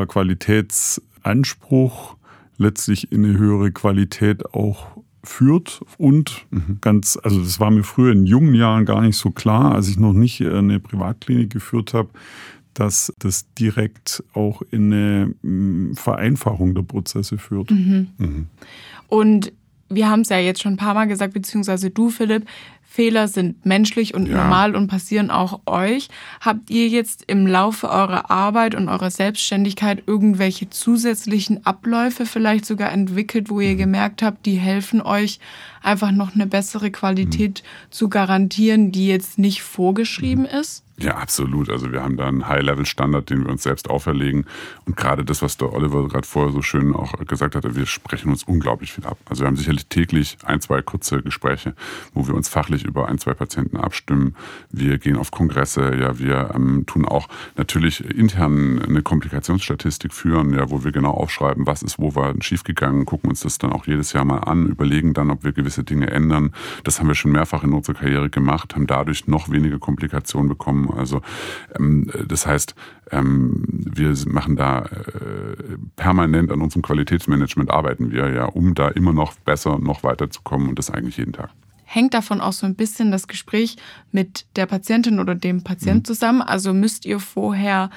Qualitätsanspruch letztlich in eine höhere Qualität auch führt und mhm. ganz, also das war mir früher in jungen Jahren gar nicht so klar, als ich noch nicht eine Privatklinik geführt habe, dass das direkt auch in eine Vereinfachung der Prozesse führt. Mhm. Mhm. Und wir haben es ja jetzt schon ein paar Mal gesagt, beziehungsweise du, Philipp, Fehler sind menschlich und Ja. normal und passieren auch euch. Habt ihr jetzt im Laufe eurer Arbeit und eurer Selbstständigkeit irgendwelche zusätzlichen Abläufe vielleicht sogar entwickelt, wo ihr Mhm. gemerkt habt, die helfen euch einfach noch eine bessere Qualität mhm. zu garantieren, die jetzt nicht vorgeschrieben mhm. ist? Ja, absolut. Also wir haben da einen High-Level-Standard, den wir uns selbst auferlegen. Und gerade das, was der Oliver gerade vorher so schön auch gesagt hatte, wir sprechen uns unglaublich viel ab. Also wir haben sicherlich täglich ein, zwei kurze Gespräche, wo wir uns fachlich über ein, zwei Patienten abstimmen. Wir gehen auf Kongresse, ja, wir ähm, tun auch natürlich intern eine Komplikationsstatistik führen, ja, wo wir genau aufschreiben, was ist wo war schiefgegangen, gucken uns das dann auch jedes Jahr mal an, überlegen dann, ob wir gewisse Dinge ändern. Das haben wir schon mehrfach in unserer Karriere gemacht, haben dadurch noch weniger Komplikationen bekommen. Also ähm, das heißt, ähm, wir machen da äh, permanent an unserem Qualitätsmanagement arbeiten wir ja, um da immer noch besser, noch weiterzukommen und das eigentlich jeden Tag. Hängt davon auch so ein bisschen das Gespräch mit der Patientin oder dem Patient mhm. zusammen? Also müsst ihr vorher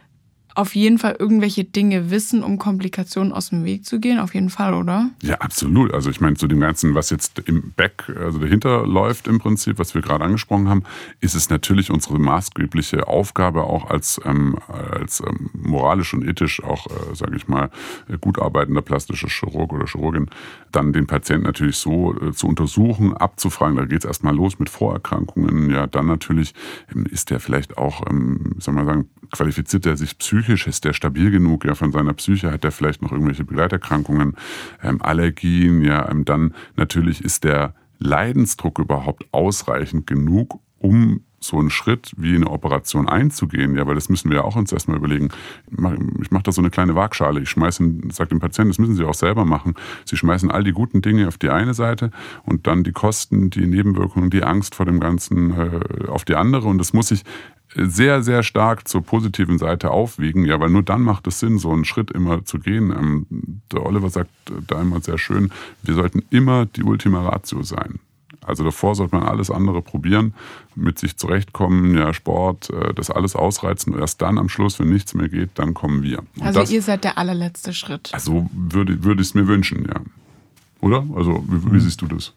auf jeden Fall irgendwelche Dinge wissen, um Komplikationen aus dem Weg zu gehen? Auf jeden Fall, oder? Ja, absolut. Also ich meine, zu dem Ganzen, was jetzt im Back, also dahinter läuft im Prinzip, was wir gerade angesprochen haben, ist es natürlich unsere maßgebliche Aufgabe, auch als, ähm, als ähm, moralisch und ethisch auch, äh, sage ich mal, gut arbeitender plastischer Chirurg oder Chirurgin, dann den Patienten natürlich so äh, zu untersuchen, abzufragen. Da geht es erstmal los mit Vorerkrankungen. Ja, dann natürlich ähm, ist der vielleicht auch, ähm, soll man sagen, qualifiziert er sich psychisch? Ist der stabil genug, ja, von seiner Psyche, hat er vielleicht noch irgendwelche Begleiterkrankungen, ähm, Allergien, ja, ähm, dann natürlich ist der Leidensdruck überhaupt ausreichend genug, um so einen Schritt wie eine Operation einzugehen, ja, weil das müssen wir ja auch uns erstmal überlegen. Ich mache mach da so eine kleine Waagschale, ich schmeiße, sage dem Patienten, das müssen Sie auch selber machen, Sie schmeißen all die guten Dinge auf die eine Seite und dann die Kosten, die Nebenwirkungen, die Angst vor dem Ganzen äh, auf die andere und das muss ich sehr, sehr stark zur positiven Seite aufwiegen, ja, weil nur dann macht es Sinn, so einen Schritt immer zu gehen. Ähm, der Oliver sagt da immer sehr schön, wir sollten immer die Ultima Ratio sein. Also davor sollte man alles andere probieren, mit sich zurechtkommen, ja, Sport, das alles ausreizen und erst dann am Schluss, wenn nichts mehr geht, dann kommen wir. Und also das, ihr seid der allerletzte Schritt. Also würde, würde ich es mir wünschen, ja. Oder? Also wie, wie siehst du das?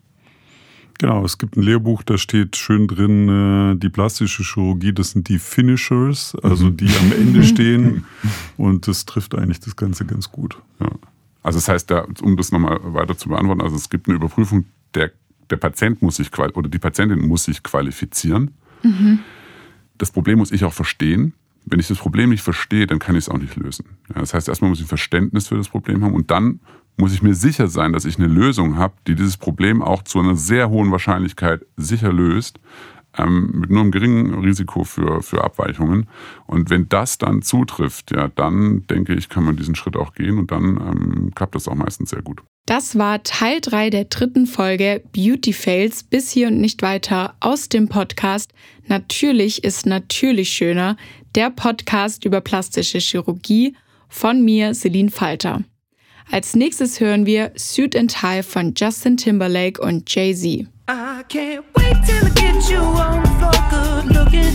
Genau, es gibt ein Lehrbuch, da steht schön drin, äh, die plastische Chirurgie, das sind die Finishers, also die am Ende stehen und das trifft eigentlich das Ganze ganz gut. Ja. Also das heißt, da, um das nochmal weiter zu beantworten, also es gibt eine Überprüfung, der, der Patient muss sich oder die Patientin muss sich qualifizieren. Mhm. Das Problem muss ich auch verstehen. Wenn ich das Problem nicht verstehe, dann kann ich es auch nicht lösen. Ja, das heißt, erstmal muss ich ein Verständnis für das Problem haben und dann muss ich mir sicher sein, dass ich eine Lösung habe, die dieses Problem auch zu einer sehr hohen Wahrscheinlichkeit sicher löst, ähm, mit nur einem geringen Risiko für, für Abweichungen. Und wenn das dann zutrifft, ja, dann denke ich, kann man diesen Schritt auch gehen und dann ähm, klappt das auch meistens sehr gut. Das war Teil drei der dritten Folge Beauty Fails bis hier und nicht weiter aus dem Podcast Natürlich ist natürlich schöner, der Podcast über plastische Chirurgie von mir, Celine Falter. Als nächstes hören wir Suit and Tie von Justin Timberlake und Jay-Z. I can't wait till I get you on the floor, good looking.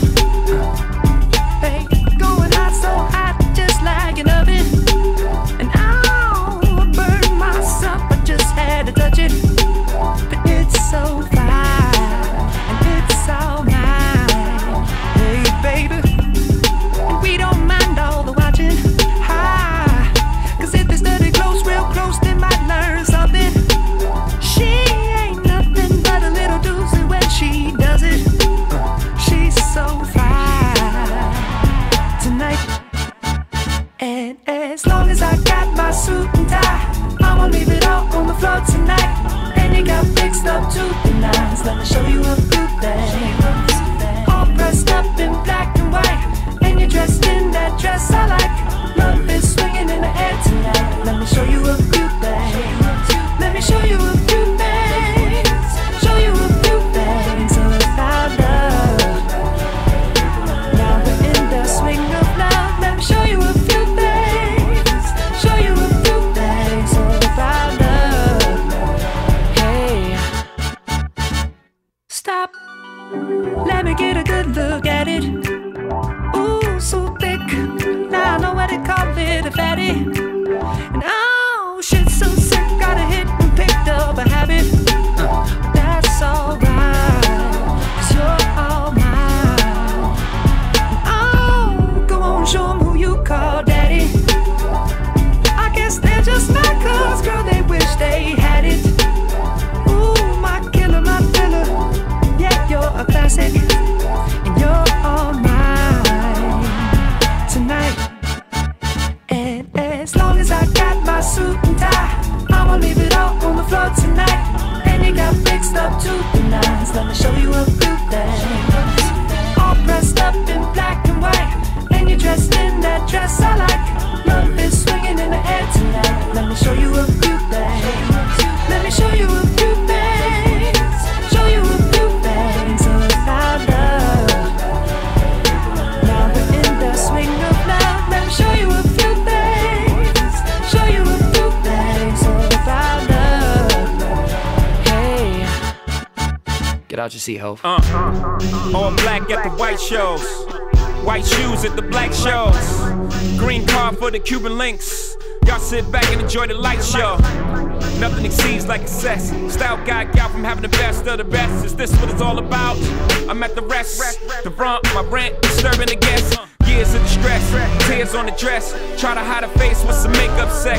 Hey, going hot, so hot, just like an oven. And I'll burn myself, I just had to touch it. But it's so fine, and it's all mine. Hey, baby, we don't mind all the watching. Hi, cause if they study close, real close, they might learn something. She ain't nothing but a little doozy when she does it. She's so fine tonight. And as long as I got my suit and tie, I'ma leave it all on the floor tonight. And you got fixed up to the nines. Let me show you a few things. All dressed up in black and white, and you're dressed in that dress I like. Love is swinging in the air tonight. Let me show you a few things. Let me show you a few things. Show you a few things about love. Now we're in the swing of love. Let me show you a few things. Show you a few things about love. Hey, stop. Let me get a good look at it. Ooh, so thick. Now I know what they call it, a fatty. And I'll show plastic, and you're all mine tonight. And as long as I got my suit and tie, I'ma leave it all on the floor tonight. And you got fixed up to the nines. Let me show you a few things. All dressed up in black and white, and you're dressed in that dress I like. Love is swinging in the air tonight. Let me show you a few things. Let me show you a few things. Show you a few things about love. Now we're in the swing of love. Let me show you a few things. Show you a few things about love. Hey, get out your seat, ho. Uh, all black at the white shows, white shoes at the black shows, green card for the Cuban links. Y'all sit back and enjoy the light show. Nothing exceeds like excess. Style guy, gal from having the best of the best. Is this what it's all about? I'm at the rest, the brunt, my rent, disturbing the guests. Years of distress, tears on the dress. Try to hide a face with some makeup sex.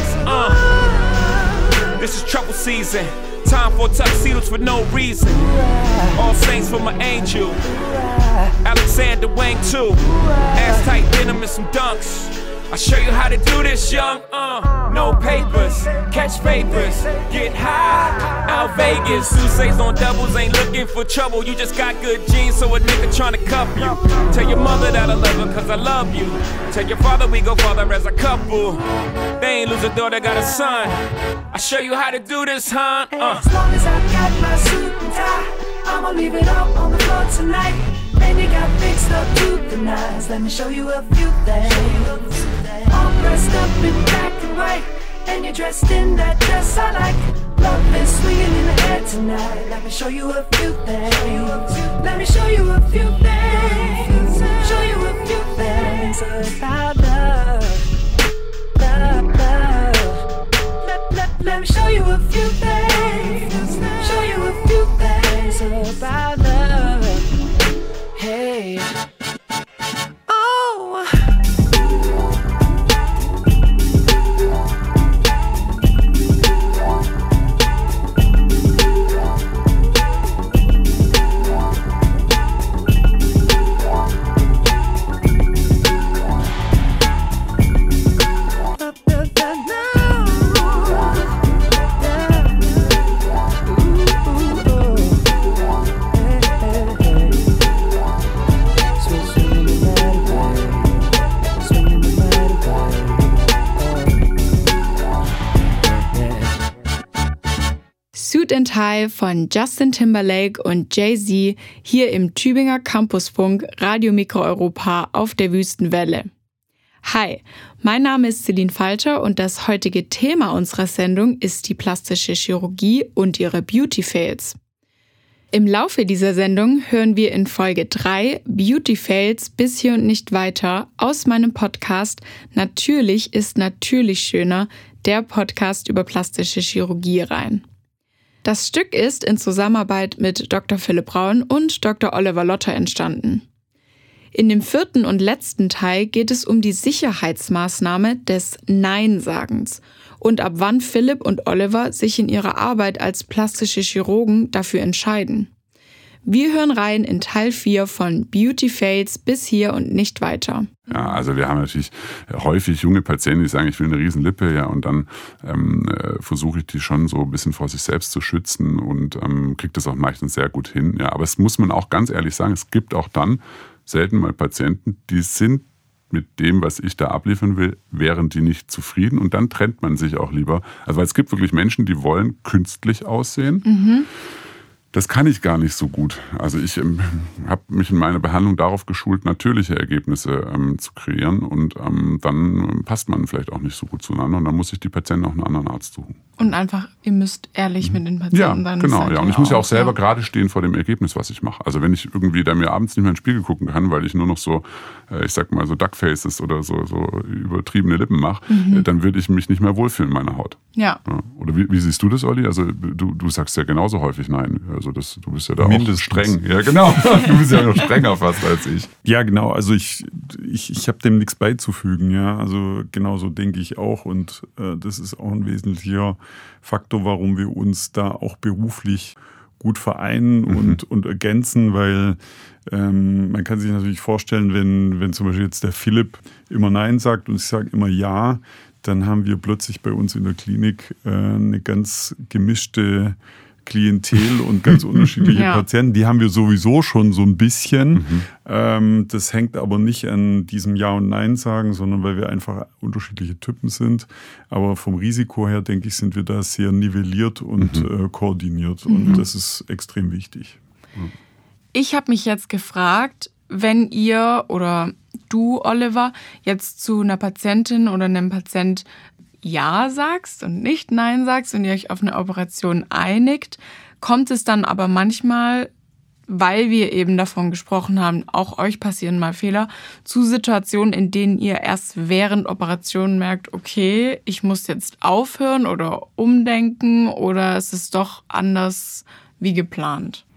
Uh, this is trouble season. Time for tuxedos for no reason. All saints for my angel. Alexander Wang too. Ass tight denim and some dunks. I'll show you how to do this, young. Uh, no papers, catch papers, get high. Out Vegas, Sousa's on doubles, ain't looking for trouble. You just got good genes, so a nigga tryna cuff you. Tell your mother that I love her, cause I love you. Tell your father we go farther as a couple. They ain't lose a daughter, got a son. I'll show you how to do this, huh? Uh. as long as I got my suit and tie, I'ma leave it all on the floor tonight. And you got fixed up to the nines. Let me show you a few things. All dressed up in black and white, and you're dressed in that dress I like. Love is swinging in the air tonight. Let me show you a few things. Let me show you a few things. Show you a few things about love, love, love. Let, let, let me show you a few things. Show you a few things about love. Hey, oh. Suit and Tie von Justin Timberlake und Jay-Z hier im Tübinger Campusfunk Radio Mikro Europa auf der Wüstenwelle. Hi, mein Name ist Celine Falter und das heutige Thema unserer Sendung ist die plastische Chirurgie und ihre Beauty-Fails. Im Laufe dieser Sendung hören wir in Folge drei Beauty-Fails bis hier und nicht weiter aus meinem Podcast Natürlich ist natürlich schöner, der Podcast über plastische Chirurgie rein. Das Stück ist in Zusammenarbeit mit Doktor Philipp Braun und Doktor Oliver Lotter entstanden. In dem vierten und letzten Teil geht es um die Sicherheitsmaßnahme des Nein-Sagens und ab wann Philipp und Oliver sich in ihrer Arbeit als plastische Chirurgen dafür entscheiden. Wir hören rein in Teil vier von Beauty Fails bis hier und nicht weiter. Ja, also wir haben natürlich häufig junge Patienten, die sagen, ich will eine Riesenlippe, ja, und dann ähm, äh, versuche ich die schon so ein bisschen vor sich selbst zu schützen und ähm, kriege das auch meistens sehr gut hin. Ja, aber es muss man auch ganz ehrlich sagen, es gibt auch dann selten mal Patienten, die sind mit dem, was ich da abliefern will, wären die nicht zufrieden und dann trennt man sich auch lieber. Also weil es gibt wirklich Menschen, die wollen künstlich aussehen. Mhm. Das kann ich gar nicht so gut. Also ich ähm, habe mich in meiner Behandlung darauf geschult, natürliche Ergebnisse ähm, zu kreieren und ähm, dann passt man vielleicht auch nicht so gut zueinander und dann muss sich die Patienten auch einen anderen Arzt suchen. Und einfach, ihr müsst ehrlich mit den Patienten ja, sein. Genau, ja. Und ich muss ja auch selber ja. gerade stehen vor dem Ergebnis, was ich mache. Also wenn ich irgendwie da mir abends nicht mehr in den Spiegel gucken kann, weil ich nur noch so, ich sag mal so Duckfaces oder so, so übertriebene Lippen mache, mhm. dann würde ich mich nicht mehr wohlfühlen in meiner Haut. Ja. ja. Oder wie, wie siehst du das, Olli? Also du, du sagst ja genauso häufig nein. Also das, du bist ja da Mindestens. auch streng. Ja, genau. Du bist ja noch strenger fast als ich. Ja, genau. Also ich, ich, ich habe dem nichts beizufügen. Ja, also genauso denke ich auch. Und äh, das ist auch ein wesentlicher Faktor, warum wir uns da auch beruflich gut vereinen mhm. und, und ergänzen, weil ähm, man kann sich natürlich vorstellen, wenn, wenn zum Beispiel jetzt der Philipp immer Nein sagt und ich sage immer Ja, dann haben wir plötzlich bei uns in der Klinik äh, eine ganz gemischte Klientel und ganz unterschiedliche ja. Patienten. Die haben wir sowieso schon so ein bisschen. Mhm. Ähm, das hängt aber nicht an diesem Ja und Nein sagen, sondern weil wir einfach unterschiedliche Typen sind. Aber vom Risiko her, denke ich, sind wir da sehr nivelliert und mhm. äh, koordiniert. Mhm. Und das ist extrem wichtig. Ich habe mich jetzt gefragt, wenn ihr oder du, Oliver, jetzt zu einer Patientin oder einem Patient Ja sagst und nicht Nein sagst und ihr euch auf eine Operation einigt, kommt es dann aber manchmal, weil wir eben davon gesprochen haben, auch euch passieren mal Fehler, zu Situationen, in denen ihr erst während Operationen merkt, okay, ich muss jetzt aufhören oder umdenken oder es ist doch anders wie geplant?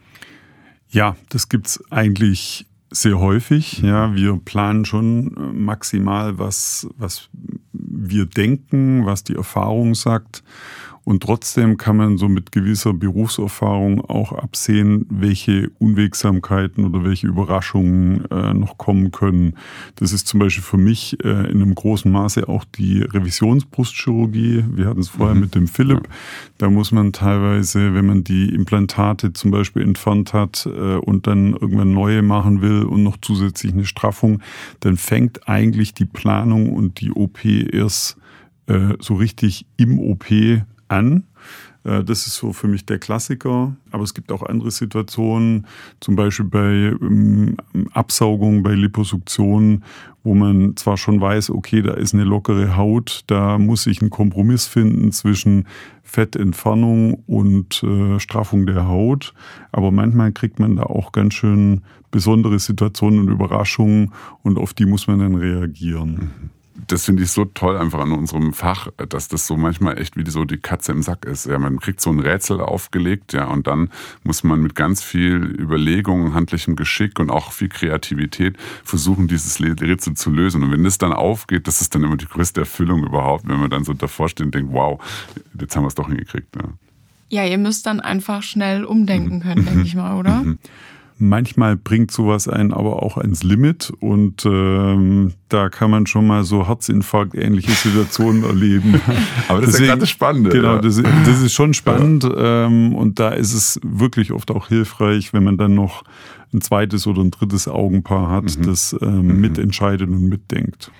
Ja, das gibt's eigentlich sehr häufig. Ja, wir planen schon maximal, was, was wir denken, was die Erfahrung sagt. Und trotzdem kann man so mit gewisser Berufserfahrung auch absehen, welche Unwegsamkeiten oder welche Überraschungen äh, noch kommen können. Das ist zum Beispiel für mich äh, in einem großen Maße auch die Revisionsbrustchirurgie. Wir hatten es vorher mhm. mit dem Philipp. Da muss man teilweise, wenn man die Implantate zum Beispiel entfernt hat äh, und dann irgendwann neue machen will und noch zusätzlich eine Straffung, dann fängt eigentlich die Planung und die O P erst äh, so richtig im O P an. Das ist so für mich der Klassiker. Aber es gibt auch andere Situationen, zum Beispiel bei ähm, Absaugung, bei Liposuktion, wo man zwar schon weiß, okay, da ist eine lockere Haut, da muss ich einen Kompromiss finden zwischen Fettentfernung und äh, Straffung der Haut. Aber manchmal kriegt man da auch ganz schön besondere Situationen und Überraschungen und auf die muss man dann reagieren. Mhm. Das finde ich so toll einfach an unserem Fach, dass das so manchmal echt wie so die Katze im Sack ist. Ja, man kriegt so ein Rätsel aufgelegt, ja, und dann muss man mit ganz viel Überlegung, handlichem Geschick und auch viel Kreativität versuchen, dieses Rätsel zu lösen. Und wenn das dann aufgeht, das ist dann immer die größte Erfüllung überhaupt, wenn man dann so davor steht und denkt, wow, jetzt haben wir es doch hingekriegt. Ja, ja, ihr müsst dann einfach schnell umdenken können, denke ich mal, oder? Manchmal bringt sowas einen aber auch ans Limit und ähm, da kann man schon mal so Herzinfarkt-ähnliche Situationen erleben. Aber das Deswegen, ist ja gerade das Spannende. Genau, ja. das, das ist schon spannend ja. ähm, und da ist es wirklich oft auch hilfreich, wenn man dann noch ein zweites oder ein drittes Augenpaar hat, mhm. das ähm, mhm. mitentscheidet und mitdenkt.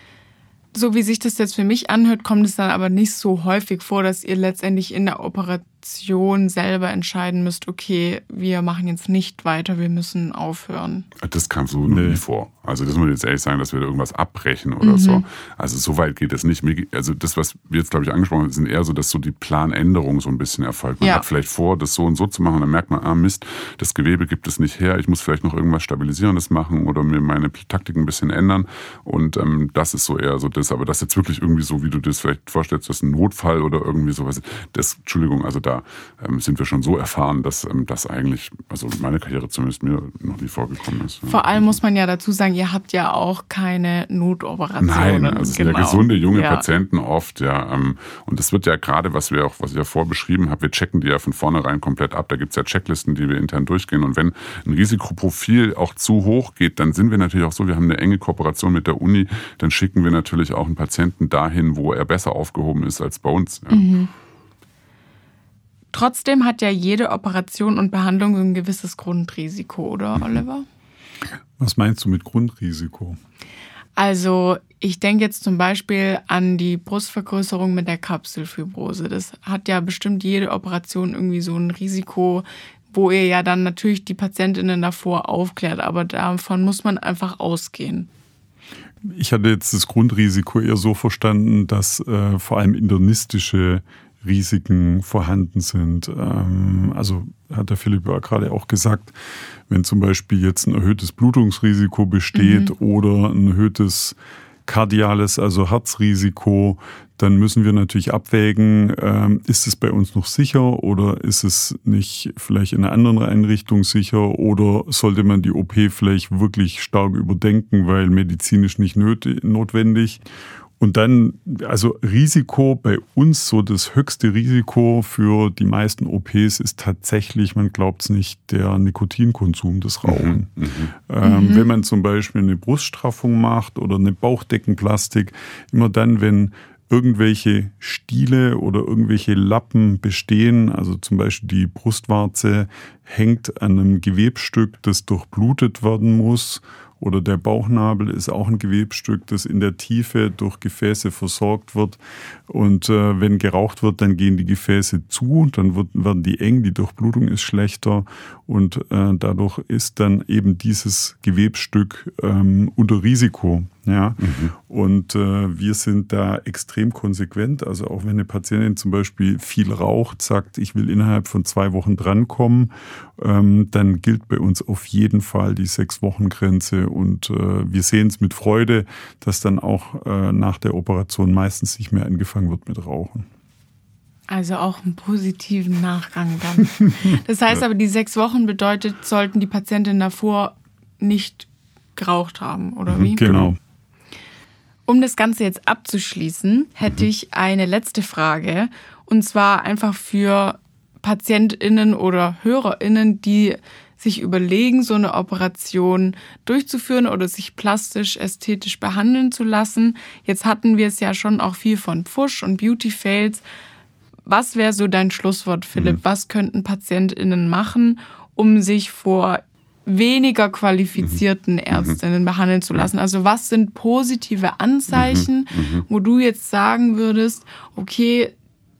So wie sich das jetzt für mich anhört, kommt es dann aber nicht so häufig vor, dass ihr letztendlich in der Operation selber entscheiden müsst, okay, wir machen jetzt nicht weiter, wir müssen aufhören. Das kam so nee. nie vor. Also das muss ich jetzt ehrlich sagen, dass wir da irgendwas abbrechen oder mhm. so. Also so weit geht es nicht. Also das, was wir jetzt, glaube ich, angesprochen haben, sind eher so, dass so die Planänderung so ein bisschen erfolgt. Man ja. hat vielleicht vor, das so und so zu machen und dann merkt man, ah Mist, das Gewebe gibt es nicht her, ich muss vielleicht noch irgendwas Stabilisierendes machen oder mir meine Taktik ein bisschen ändern und ähm, das ist so eher so das. Aber das jetzt wirklich irgendwie so, wie du dir das vielleicht vorstellst, das ist ein Notfall oder irgendwie sowas. Das, Entschuldigung, also da ähm, sind wir schon so erfahren, dass ähm, das eigentlich, also meine Karriere zumindest mir noch nie vorgekommen ist. Vor allem muss man ja dazu sagen, ihr habt ja auch keine Notoperationen. Nein, also es genau. sind ja gesunde, junge ja. Patienten oft, ja. Ähm, und das wird ja gerade, was wir auch, was ich ja vorbeschrieben habe, wir checken die ja von vornherein komplett ab. Da gibt es ja Checklisten, die wir intern durchgehen. Und wenn ein Risikoprofil auch zu hoch geht, dann sind wir natürlich auch so, wir haben eine enge Kooperation mit der Uni, dann schicken wir natürlich auch einen Patienten dahin, wo er besser aufgehoben ist als bei uns. Ja. Mhm. Trotzdem hat ja jede Operation und Behandlung ein gewisses Grundrisiko, oder Oliver? Was meinst du mit Grundrisiko? Also ich denke jetzt zum Beispiel an die Brustvergrößerung mit der Kapselfibrose. Das hat ja bestimmt jede Operation irgendwie so ein Risiko, wo ihr ja dann natürlich die Patientinnen davor aufklärt. Aber davon muss man einfach ausgehen. Ich hatte jetzt das Grundrisiko eher so verstanden, dass äh, vor allem internistische Risiken vorhanden sind. Ähm, also hat der Philipp ja gerade auch gesagt, wenn zum Beispiel jetzt ein erhöhtes Blutungsrisiko besteht mhm. oder ein erhöhtes kardiales, also Herzrisiko, dann müssen wir natürlich abwägen, ähm, ist es bei uns noch sicher oder ist es nicht vielleicht in einer anderen Einrichtung sicher oder sollte man die O P vielleicht wirklich stark überdenken, weil medizinisch nicht nötig, notwendig. Und dann, also Risiko bei uns, so das höchste Risiko für die meisten O Ps ist tatsächlich, man glaubt es nicht, der Nikotinkonsum, das Rauchen. Mhm. Ähm, mhm. Wenn man zum Beispiel eine Bruststraffung macht oder eine Bauchdeckenplastik, immer dann, wenn irgendwelche Stiele oder irgendwelche Lappen bestehen, also zum Beispiel die Brustwarze hängt an einem Gewebsstück, das durchblutet werden muss, oder der Bauchnabel ist auch ein Gewebsstück, das in der Tiefe durch Gefäße versorgt wird. Und äh, wenn geraucht wird, dann gehen die Gefäße zu, dann wird, werden die eng, die Durchblutung ist schlechter und äh, dadurch ist dann eben dieses Gewebsstück ähm, unter Risiko. Ja? Mhm. Und äh, wir sind da extrem konsequent. Also auch wenn eine Patientin zum Beispiel viel raucht, sagt, ich will innerhalb von zwei Wochen drankommen, ähm, dann gilt bei uns auf jeden Fall die Sechs-Wochen-Grenze. Und äh, wir sehen es mit Freude, dass dann auch äh, nach der Operation meistens nicht mehr angefangen wird mit Rauchen. Also auch einen positiven Nachgang dann. Das heißt aber, die sechs Wochen bedeutet, sollten die Patientinnen davor nicht geraucht haben, oder wie? Genau. Um das Ganze jetzt abzuschließen, hätte ich eine letzte Frage. Und zwar einfach für PatientInnen oder HörerInnen, die sich überlegen, so eine Operation durchzuführen oder sich plastisch, ästhetisch behandeln zu lassen. Jetzt hatten wir es ja schon auch viel von Pfusch und Beauty-Fails. Was wäre so dein Schlusswort, Philipp? Mhm. Was könnten PatientInnen machen, um sich vor weniger qualifizierten mhm. Ärztinnen behandeln zu lassen? Also was sind positive Anzeichen, mhm. wo du jetzt sagen würdest, okay,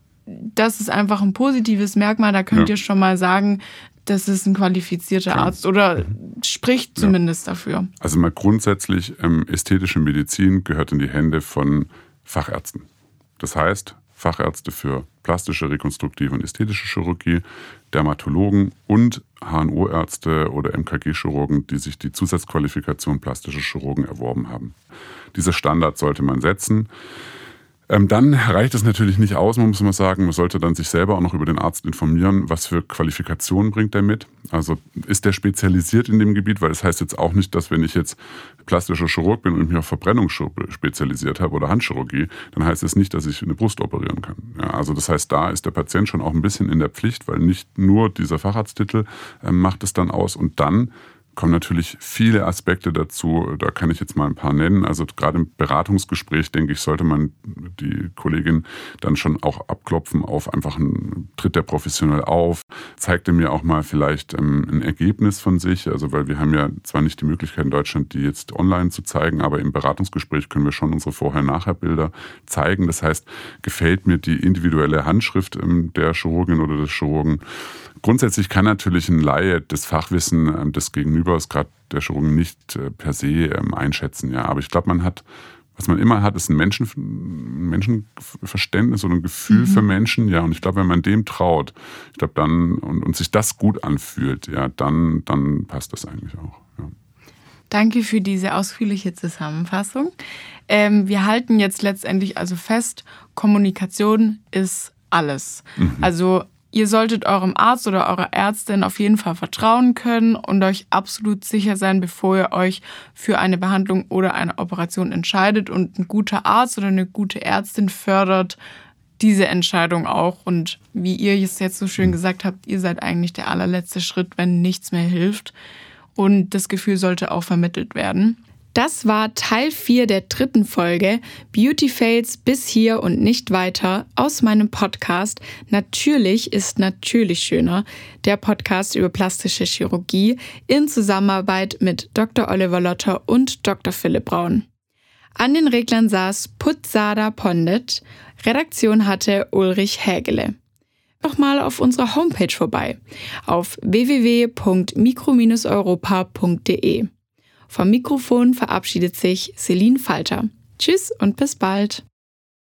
das ist einfach ein positives Merkmal, da könnt ja. ihr schon mal sagen, das ist ein qualifizierter ja. Arzt oder spricht zumindest ja. dafür. Also mal grundsätzlich, ähm, ästhetische Medizin gehört in die Hände von Fachärzten. Das heißt, Fachärzte für plastische, rekonstruktive und ästhetische Chirurgie, Dermatologen und H N O-Ärzte oder M K G-Chirurgen, die sich die Zusatzqualifikation plastische Chirurgen erworben haben. Dieser Standard sollte man setzen. Ähm, dann reicht es natürlich nicht aus, man muss mal sagen, man sollte dann sich selber auch noch über den Arzt informieren, was für Qualifikationen bringt er mit. Also ist der spezialisiert in dem Gebiet, weil das heißt jetzt auch nicht, dass wenn ich jetzt plastischer Chirurg bin und mich auf Verbrennung spezialisiert habe oder Handchirurgie, dann heißt es nicht, dass ich eine Brust operieren kann. Ja, also das heißt, da ist der Patient schon auch ein bisschen in der Pflicht, weil nicht nur dieser Facharzttitel äh, macht es dann aus. Und dann kommen natürlich viele Aspekte dazu, da kann ich jetzt mal ein paar nennen. Also gerade im Beratungsgespräch, denke ich, sollte man die Kollegin dann schon auch abklopfen auf einfach einen, tritt der professionell auf, zeigt er mir auch mal vielleicht ähm, ein Ergebnis von sich, also weil wir haben ja zwar nicht die Möglichkeit in Deutschland, die jetzt online zu zeigen, aber im Beratungsgespräch können wir schon unsere Vorher-Nachher-Bilder zeigen. Das heißt, gefällt mir die individuelle Handschrift ähm, der Chirurgin oder des Chirurgen. Grundsätzlich kann natürlich ein Laie das Fachwissen des Gegenübers, gerade der Chirurgen, nicht per se einschätzen. Ja. Aber ich glaube, man hat, was man immer hat, ist ein Menschen, Menschenverständnis oder ein Gefühl mhm. für Menschen. Ja. Und ich glaube, wenn man dem traut, ich glaube dann und, und sich das gut anfühlt, ja, dann, dann passt das eigentlich auch. Ja. Danke für diese ausführliche Zusammenfassung. Ähm, wir halten jetzt letztendlich also fest, Kommunikation ist alles. Mhm. Also ihr solltet eurem Arzt oder eurer Ärztin auf jeden Fall vertrauen können und euch absolut sicher sein, bevor ihr euch für eine Behandlung oder eine Operation entscheidet. Und ein guter Arzt oder eine gute Ärztin fördert diese Entscheidung auch. Und wie ihr es jetzt so schön gesagt habt, ihr seid eigentlich der allerletzte Schritt, wenn nichts mehr hilft. Und das Gefühl sollte auch vermittelt werden. Das war Teil vier der dritten Folge Beauty Fails bis hier und nicht weiter aus meinem Podcast Natürlich ist natürlich schöner, der Podcast über plastische Chirurgie in Zusammenarbeit mit Doktor Oliver Lotter und Doktor Philipp Braun. An den Reglern saß Putzada Pondit, Redaktion hatte Ulrich Hägele. Doch mal auf unserer Homepage vorbei auf w w w punkt mikro Bindestrich europa punkt d e. Vom Mikrofon verabschiedet sich Celine Falter. Tschüss und bis bald.